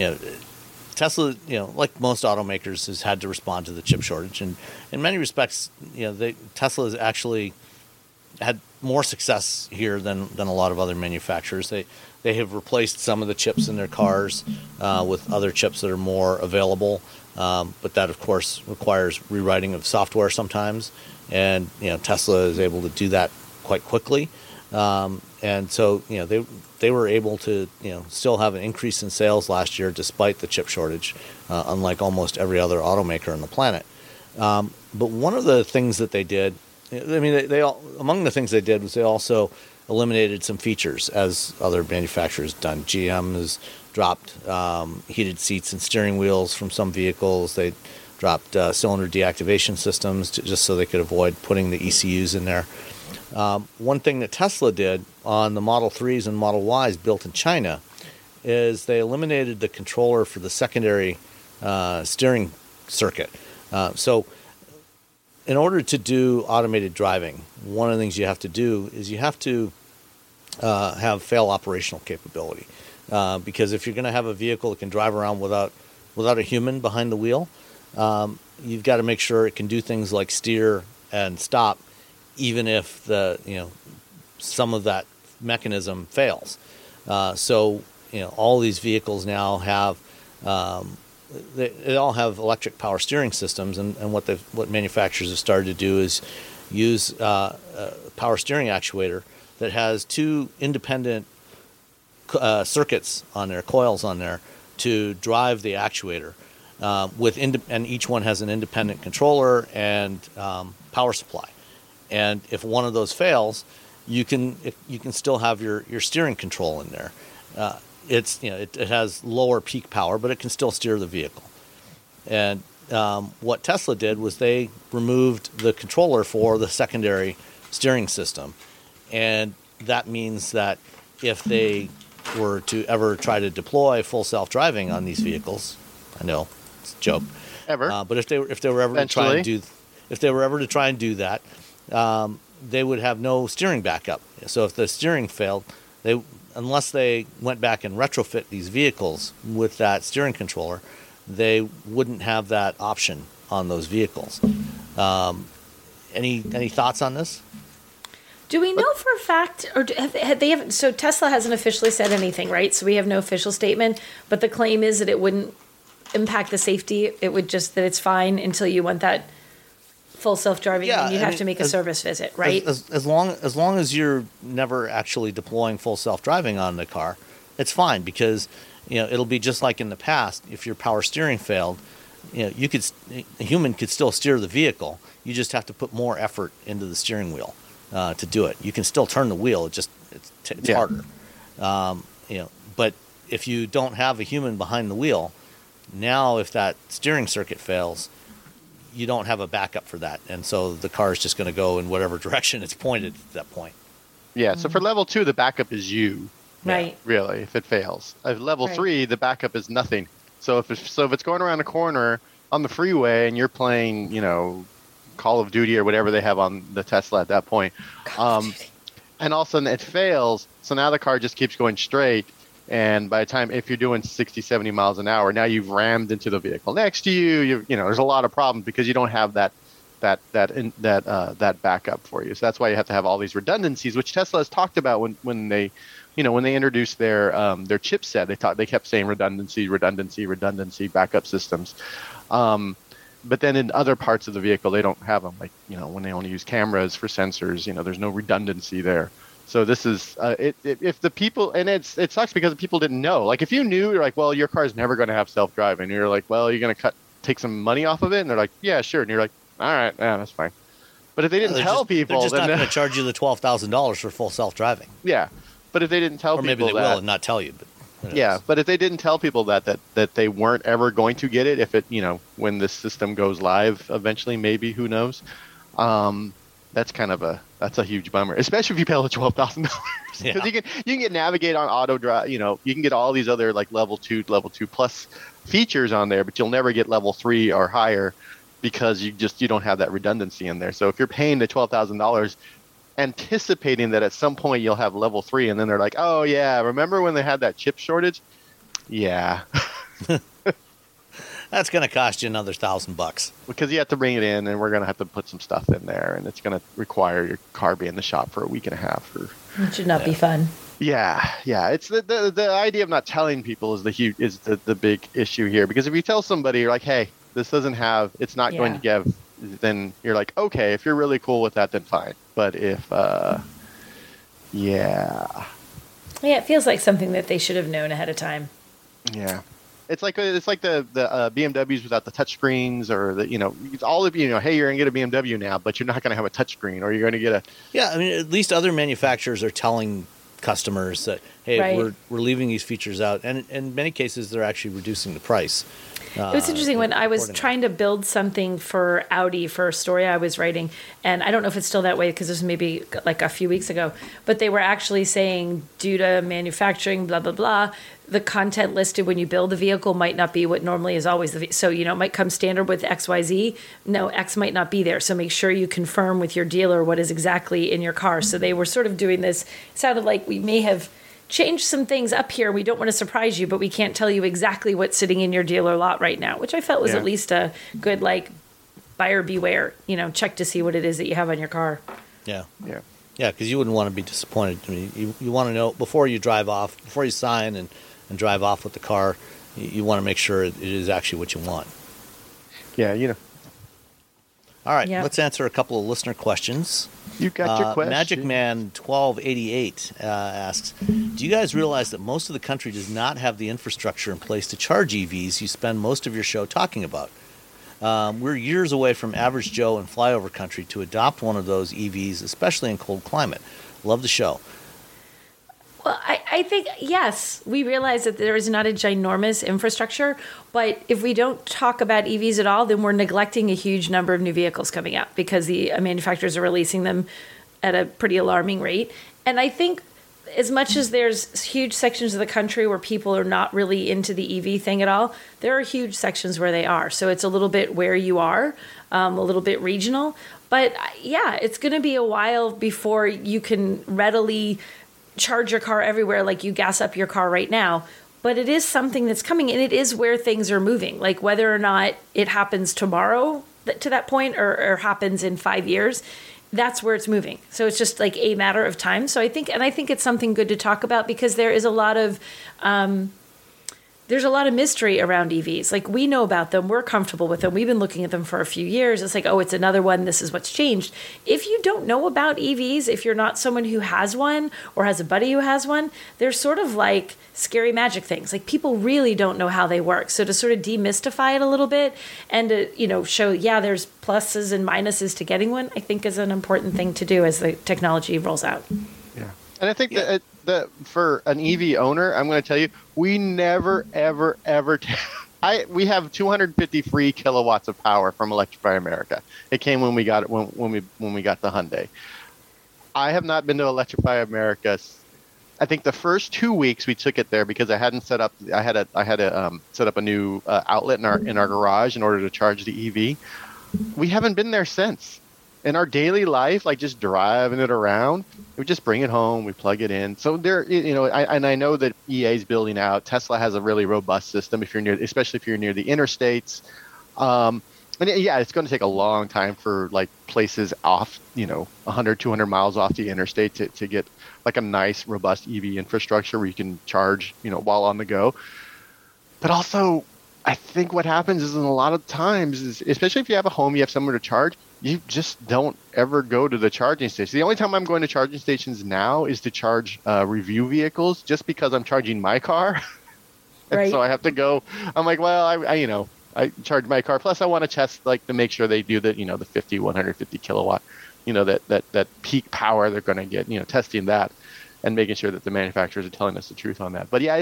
Tesla, like most automakers, has had to respond to the chip shortage, and in many respects, Tesla has actually had more success here than a lot of other manufacturers. They have replaced some of the chips in their cars with other chips that are more available, but that of course requires rewriting of software sometimes, and Tesla is able to do that quite quickly, and so they were able to still have an increase in sales last year despite the chip shortage, unlike almost every other automaker on the planet. But one of the things that they did, among the things they did was they also eliminated some features, as other manufacturers done. GM has dropped heated seats and steering wheels from some vehicles. They dropped cylinder deactivation systems just so they could avoid putting the ECUs in there. One thing that Tesla did on the Model 3s and Model Ys built in China is they eliminated the controller for the secondary steering circuit. So in order to do automated driving, one of the things you have to do is you have to have fail operational capability. Because if you're going to have a vehicle that can drive around without a human behind the wheel, you've got to make sure it can do things like steer and stop, even if some of that mechanism fails. So all these vehicles now have they all have electric power steering systems, and what manufacturers have started to do is use a power steering actuator that has two independent circuits on there, coils on there, to drive the actuator. And each one has an independent controller and power supply. And if one of those fails, you can still have your steering control in there. It has lower peak power, but it can still steer the vehicle. And what Tesla did was they removed the controller for the secondary steering system, and that means that if they were to ever try to deploy full self-driving on these vehicles, I know it's a joke, but if they were ever Eventually. to try and do that, they would have no steering backup. So if the steering failed, unless they went back and retrofit these vehicles with that steering controller, they wouldn't have that option on those vehicles. Any thoughts on this? Do we know for a fact, or so Tesla hasn't officially said anything, right? So we have no official statement, but the claim is that it wouldn't impact the safety. It would just, that it's fine until you want that full self-driving, and you have to make a service visit, right? As long as you're never actually deploying full self-driving on the car, it's fine, because it'll be just like in the past. If your power steering failed, a human could still steer the vehicle. You just have to put more effort into the steering wheel to do it. You can still turn the wheel. It's harder. But if you don't have a human behind the wheel, now if that steering circuit fails, you don't have a backup for that, and so the car is just going to go in whatever direction it's pointed at that point. Yeah. So for level 2, the backup is you. Right. Really, if it fails. At level 3, the backup is nothing. So if it's going around a corner on the freeway and you're playing, Call of Duty or whatever they have on the Tesla at that point, and all of a sudden it fails, so now the car just keeps going straight, and by the time, if you're doing 60, 70 miles an hour, now you've rammed into the vehicle next to you. There's a lot of problems because you don't have that backup for you. So that's why you have to have all these redundancies, which Tesla has talked about when they introduced their chipset. They kept saying redundancy, backup systems. But then in other parts of the vehicle, they don't have them. Like, when they only use cameras for sensors, there's no redundancy there. So this is, if the people, and it sucks because people didn't know. Like, if you knew, you're like, well, your car's never going to have self-driving. You're like, well, you're going to take some money off of it? And they're like, yeah, sure. And you're like, all right, yeah, that's fine. But if they didn't tell people, they're just not going to charge you the $12,000 for full self-driving. Yeah. But if they didn't tell people that... Or maybe they will and not tell you, but... Yeah, but if they didn't tell people that they weren't ever going to get it, if it, when the system goes live eventually, maybe, who knows, that's a huge bummer, especially if you pay the $12,000, because you can get Navigate on auto drive, you can get all these other like level 2 plus features on there, but you'll never get level 3 or higher because you don't have that redundancy in there. So if you're paying the $12,000, anticipating that at some point you'll have level 3, and then they're like, oh yeah, remember when they had that chip shortage? Yeah. That's going to cost you another $1,000 because you have to bring it in, and we're going to have to put some stuff in there, and it's going to require your car be in the shop for a week and a half. It should not be fun. Yeah. It's the idea of not telling people is the big issue here, because if you tell somebody, you're like, hey, this doesn't have, it's not going to give, then you're like, okay, if you're really cool with that, then fine. But if, it feels like something that they should have known ahead of time. Yeah, it's like the BMWs without the touchscreens, or all of hey, you're gonna get a BMW now, but you're not gonna have a touchscreen, or you're gonna get a. Yeah, I mean, at least other manufacturers are telling customers that, hey, we're leaving these features out, and in many cases they're actually reducing the price. It was interesting when I was trying to build something for Audi for a story I was writing, and I don't know if it's still that way because this was maybe like a few weeks ago, but they were actually saying due to manufacturing, blah, blah, blah, the content listed when you build the vehicle might not be what normally is always so, it might come standard with XYZ. No, X might not be there. So make sure you confirm with your dealer what is exactly in your car. So they were sort of doing this. It sounded like we may have changed some things up here. We don't want to surprise you, but we can't tell you exactly what's sitting in your dealer lot right now, which I felt was at least a good, buyer beware, check to see what it is that you have on your car. Yeah. Yeah. Yeah, because you wouldn't want to be disappointed. I mean, you want to know before you drive off, before you sign and drive off with the car, you want to make sure it is actually what you want. Yeah, All right, let's answer a couple of listener questions. You got your question. Magic Man 1288 asks, do you guys realize that most of the country does not have the infrastructure in place to charge EVs you spend most of your show talking about? We're years away from average Joe in flyover country to adopt one of those EVs, especially in cold climate. Love the show. Well, I think, yes, we realize that there is not a ginormous infrastructure, but if we don't talk about EVs at all, then we're neglecting a huge number of new vehicles coming out because the manufacturers are releasing them at a pretty alarming rate. And I think as much as there's huge sections of the country where people are not really into the EV thing at all, there are huge sections where they are. So it's a little bit where you are, a little bit regional. But yeah, it's going to be a while before you can readily charge your car everywhere like you gas up your car right now. But it is something that's coming, and it is where things are moving. Like whether or not it happens tomorrow, to that point or happens in 5 years, that's where it's moving. So it's just like a matter of time. So I think it's something good to talk about, because there is a lot of there's a lot of mystery around EVs. Like, we know about them. We're comfortable with them. We've been looking at them for a few years. It's like, oh, it's another one. This is what's changed. If you don't know about EVs, if you're not someone who has one or has a buddy who has one, they're sort of like scary magic things. Like, people really don't know how they work. So to sort of demystify it a little bit and to, show, there's pluses and minuses to getting one, I think is an important thing to do as the technology rolls out. Yeah. And I think that for an EV owner, I'm going to tell you, we never, ever, ever. We have 250 free kilowatts of power from Electrify America. It came when we got it when we got the Hyundai. I have not been to Electrify America. I think the first 2 weeks we took it there because I hadn't set up. I had to set up a new outlet in our garage in order to charge the EV. We haven't been there since. In our daily life, like just driving it around, we just bring it home, we plug it in. So there, I know that EA is building out. Tesla has a really robust system especially if you're near the interstates. And it's going to take a long time for like places off, 100, 200 miles off the interstate to get like a nice, robust EV infrastructure where you can charge, while on the go. But also, I think what happens is in a lot of times, especially if you have a home, you have somewhere to charge, you just don't ever go to the charging station. The only time I'm going to charging stations now is to charge review vehicles, just because I'm charging my car. And right. So I have to go. I'm like, well, I charge my car. Plus, I want to test to make sure they do the 50, 150 kilowatt, that peak power they're going to get. Testing that and making sure that the manufacturers are telling us the truth on that. But yeah,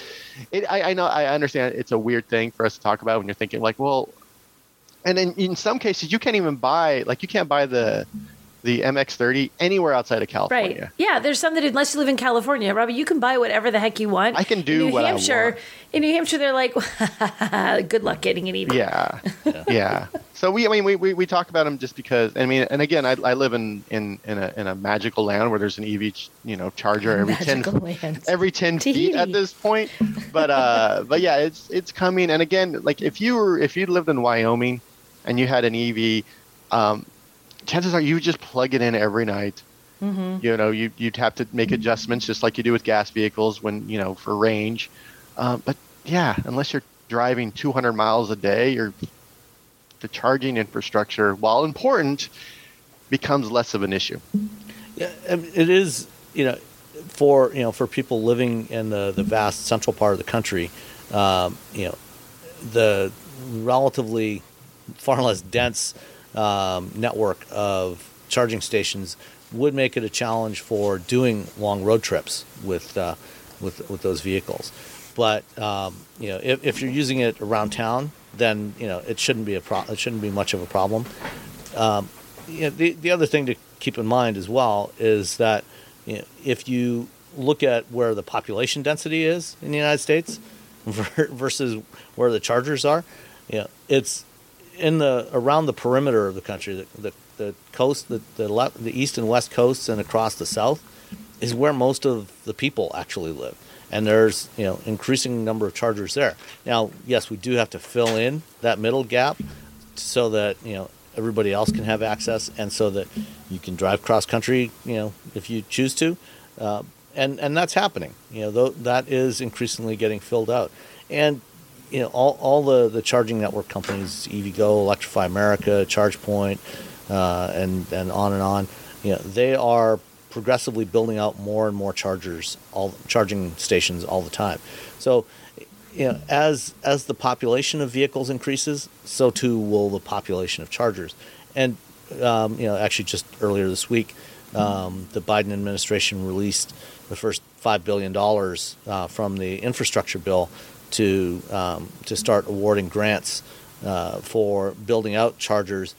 I know, I understand it's a weird thing for us to talk about when you're thinking like, well. And in some cases, you can't even buy, you can't buy the MX-30 anywhere outside of California. Right. Yeah, there's some that, unless you live in California, Robbie, you can buy whatever the heck you want. I can do what I want. In New Hampshire, they're like, good luck getting an EV. Yeah. Yeah. So we talk about them just because, and again, I live in a magical land where there's an EV, charger every 10 feet at this point. But yeah, it's coming. And again, like if you lived in Wyoming and you had an EV, chances are you would just plug it in every night. Mm-hmm. You'd have to make adjustments just like you do with gas vehicles when, for range. But yeah, unless you're driving 200 miles a day, the charging infrastructure, while important, becomes less of an issue. Yeah, it is, for people living in the vast central part of the country, the relatively far less dense network of charging stations would make it a challenge for doing long road trips with those vehicles. But if you're using it around town, then it shouldn't be it shouldn't be much of a problem. The other thing to keep in mind as well is that if you look at where the population density is in the United States versus where the chargers are, it's in around the perimeter of the country, the coast, the east and west coasts, and across the south is where most of the people actually live. And there's increasing number of chargers there. Now, yes, we do have to fill in that middle gap so that everybody else can have access, and so that you can drive cross country, if you choose to, and that's happening. That is increasingly getting filled out, and all the charging network companies, EVgo, Electrify America, ChargePoint, and on, they are progressively building out more and more charging stations all the time. So, as the population of vehicles increases, so too will the population of chargers. And actually, just earlier this week, the Biden administration released the first $5 billion from the infrastructure bill to start awarding grants for building out chargers.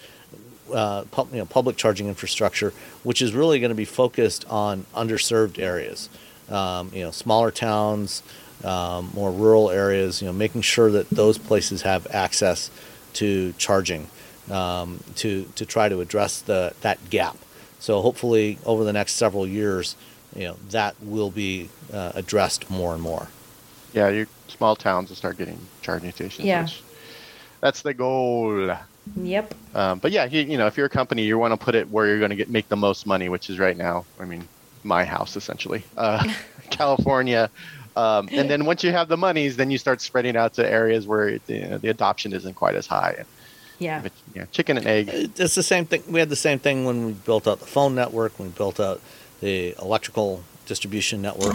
Public charging infrastructure, which is really going to be focused on underserved areas, smaller towns, more rural areas. Making sure that those places have access to charging to try to address that gap. So hopefully, over the next several years, that will be addressed more and more. Yeah, your small towns will start getting charging stations. Yeah. That's the goal. Yep. But yeah, if you're a company, you want to put it where you're going to make the most money, which is right now. I mean, my house essentially, California. And then once you have the monies, then you start spreading out to areas where the adoption isn't quite as high. Yeah. But, chicken and egg. It's the same thing. We had the same thing when we built out the phone network, when we built out the electrical distribution network.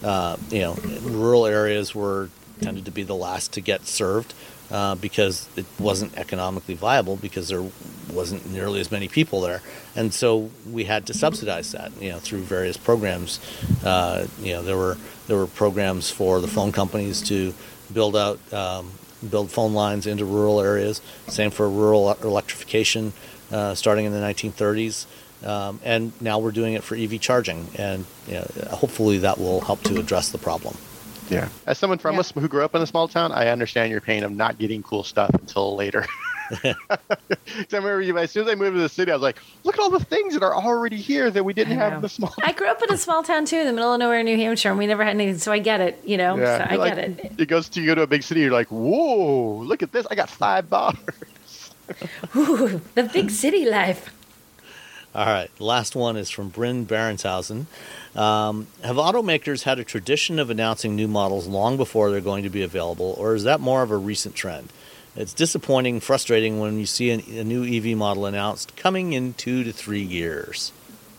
Rural areas tended to be the last to get served because it wasn't economically viable because there wasn't nearly as many people there. And so we had to subsidize that, through various programs. There were programs for the phone companies to build phone lines into rural areas. Same for rural electrification starting in the 1930s. And now we're doing it for EV charging. And hopefully that will help to address the problem. Yeah. As someone who grew up in a small town, I understand your pain of not getting cool stuff until later. I remember as soon as I moved to the city, I was like, look at all the things that are already here that we didn't have in the small town. I grew up in a small town too, in the middle of nowhere, New Hampshire, and we never had anything, so I get it, Yeah, so I get it. You go to a big city, you're like, whoa, look at this, I got $5. Ooh, the big city life. All right, last one is from Bryn Barenshausen. Have automakers had a tradition of announcing new models long before they're going to be available, or is that more of a recent trend? It's disappointing, frustrating when you see a new EV model announced coming in 2 to 3 years.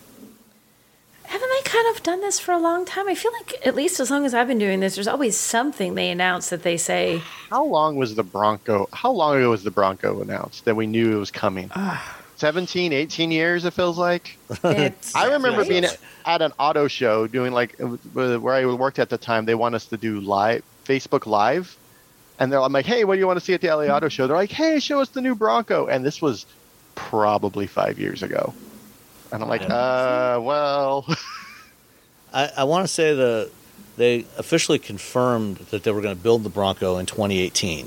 Haven't they kind of done this for a long time? I feel like at least as long as I've been doing this, there's always something they announce that they say. How long ago was the Bronco announced that we knew it was coming? 17, 18 years, it feels like. I remember being at an auto show doing where I worked at the time, they want us to do Facebook Live. And I'm like, hey, what do you want to see at the LA Auto Show? They're like, hey, show us the new Bronco. And this was probably 5 years ago. And I'm like, well. I want to say they officially confirmed that they were going to build the Bronco in 2018.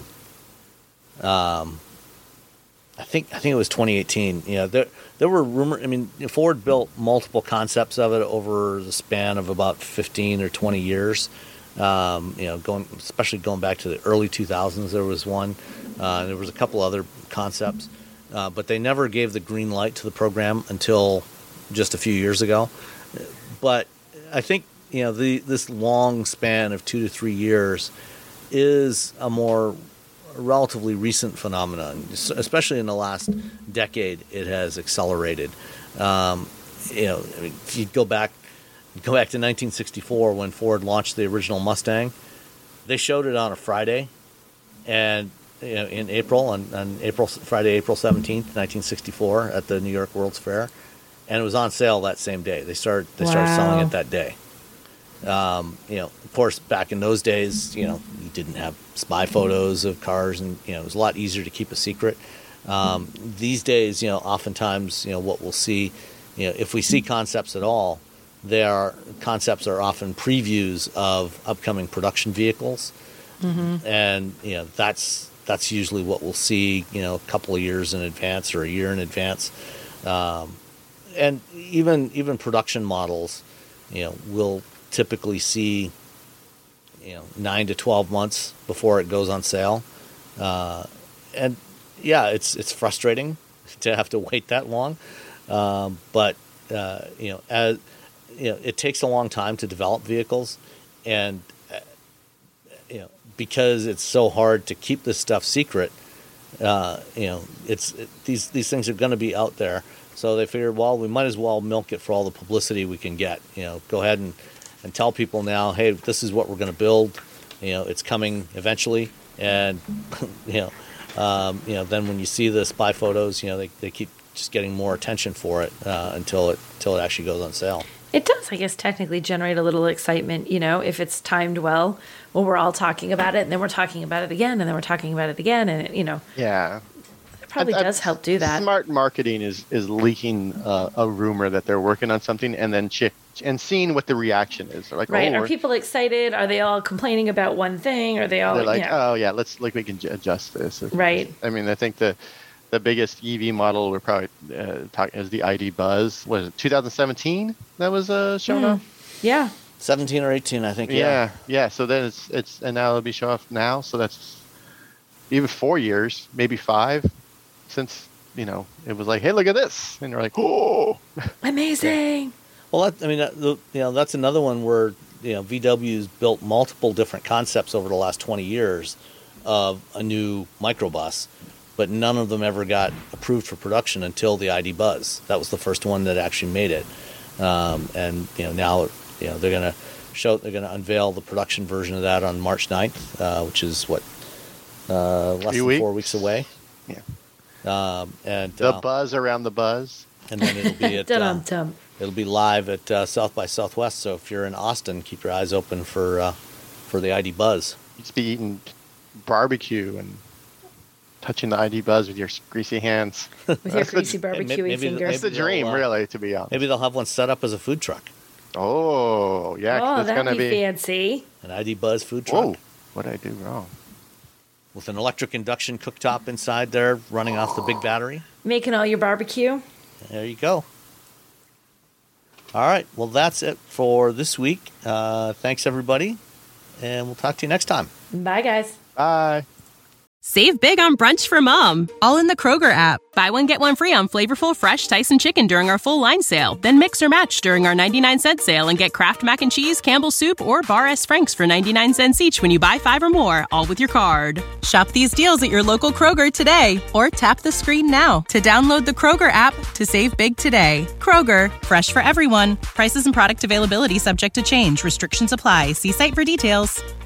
I think it was 2018. There were rumors. I mean, Ford built multiple concepts of it over the span of about 15 or 20 years. Especially going back to the early 2000s, there was one. There was a couple other concepts, but they never gave the green light to the program until just a few years ago. But I think this long span of 2 to 3 years is a more relatively recent phenomenon, especially in the last decade. It has accelerated. If you go back to 1964 when Ford launched the original Mustang. They showed it on a Friday, and in April, on Friday, April 17th, 1964, at the New York World's Fair, and it was on sale that same day. They started selling it that day. Of course, back in those days, you didn't have spy photos of cars, and it was a lot easier to keep a secret. These days, oftentimes, what we'll see, if we see concepts at all, concepts are often previews of upcoming production vehicles, and that's usually what we'll see a couple of years in advance or a year in advance, and even production models, we'll typically see 9 to 12 months before it goes on sale, and it's frustrating to have to wait that long, but as it takes a long time to develop vehicles, and because it's so hard to keep this stuff secret, these things are going to be out there. So they figured, well, we might as well milk it for all the publicity we can get. Go ahead and tell people now, hey, this is what we're going to build. It's coming eventually, and then when you see the spy photos, they keep just getting more attention for it until it actually goes on sale. It does, I guess, technically generate a little excitement, if it's timed well. Well, we're all talking about it, and then we're talking about it again, and then we're talking about it again, and Yeah. It probably does help do that. Smart marketing is leaking a rumor that they're working on something, and then seeing what the reaction is. They're like, right? Are people excited? Are they all complaining about one thing? Are they all? They're like, oh yeah, we can adjust this. Right. I mean, I think the biggest EV model we're probably talking is the ID Buzz. Was it 2017 that was shown off? Yeah. 17 or 18, I think. Yeah. So then it's and now it'll be shown off now. So that's even 4 years, maybe 5. since, it was like, hey, look at this. And you're like, oh, amazing. Well, that's another one where, VW's built multiple different concepts over the last 20 years of a new microbus, but none of them ever got approved for production until the ID Buzz. That was the first one that actually made it. And now they're going to unveil the production version of that on March 9th, which is less than 4 weeks away. Yeah. And the buzz around the buzz. And then it'll be at it'll be live at South by Southwest. So if you're in Austin, keep your eyes open for the ID Buzz. You'd be eating barbecue and touching the ID Buzz with your greasy hands. With your greasy barbecue fingers. That's the dream, really, to be honest. Maybe they'll have one set up as a food truck. Oh, yeah. Oh, that's that'd gonna be fancy. An ID Buzz food truck. Whoa, what did I do wrong? With an electric induction cooktop inside there running off the big battery. Making all your barbecue. There you go. All right. Well, that's it for this week. Thanks, everybody. And we'll talk to you next time. Bye, guys. Bye. Save big on brunch for mom, all in the Kroger app. Buy one, get one free on flavorful, fresh Tyson chicken during our full line sale. Then mix or match during our 99-cent sale and get Kraft Mac and Cheese, Campbell's Soup, or Bar S. Frank's for 99 cents each when you buy 5 or more, all with your card. Shop these deals at your local Kroger today, or tap the screen now to download the Kroger app to save big today. Kroger, fresh for everyone. Prices and product availability subject to change. Restrictions apply. See site for details.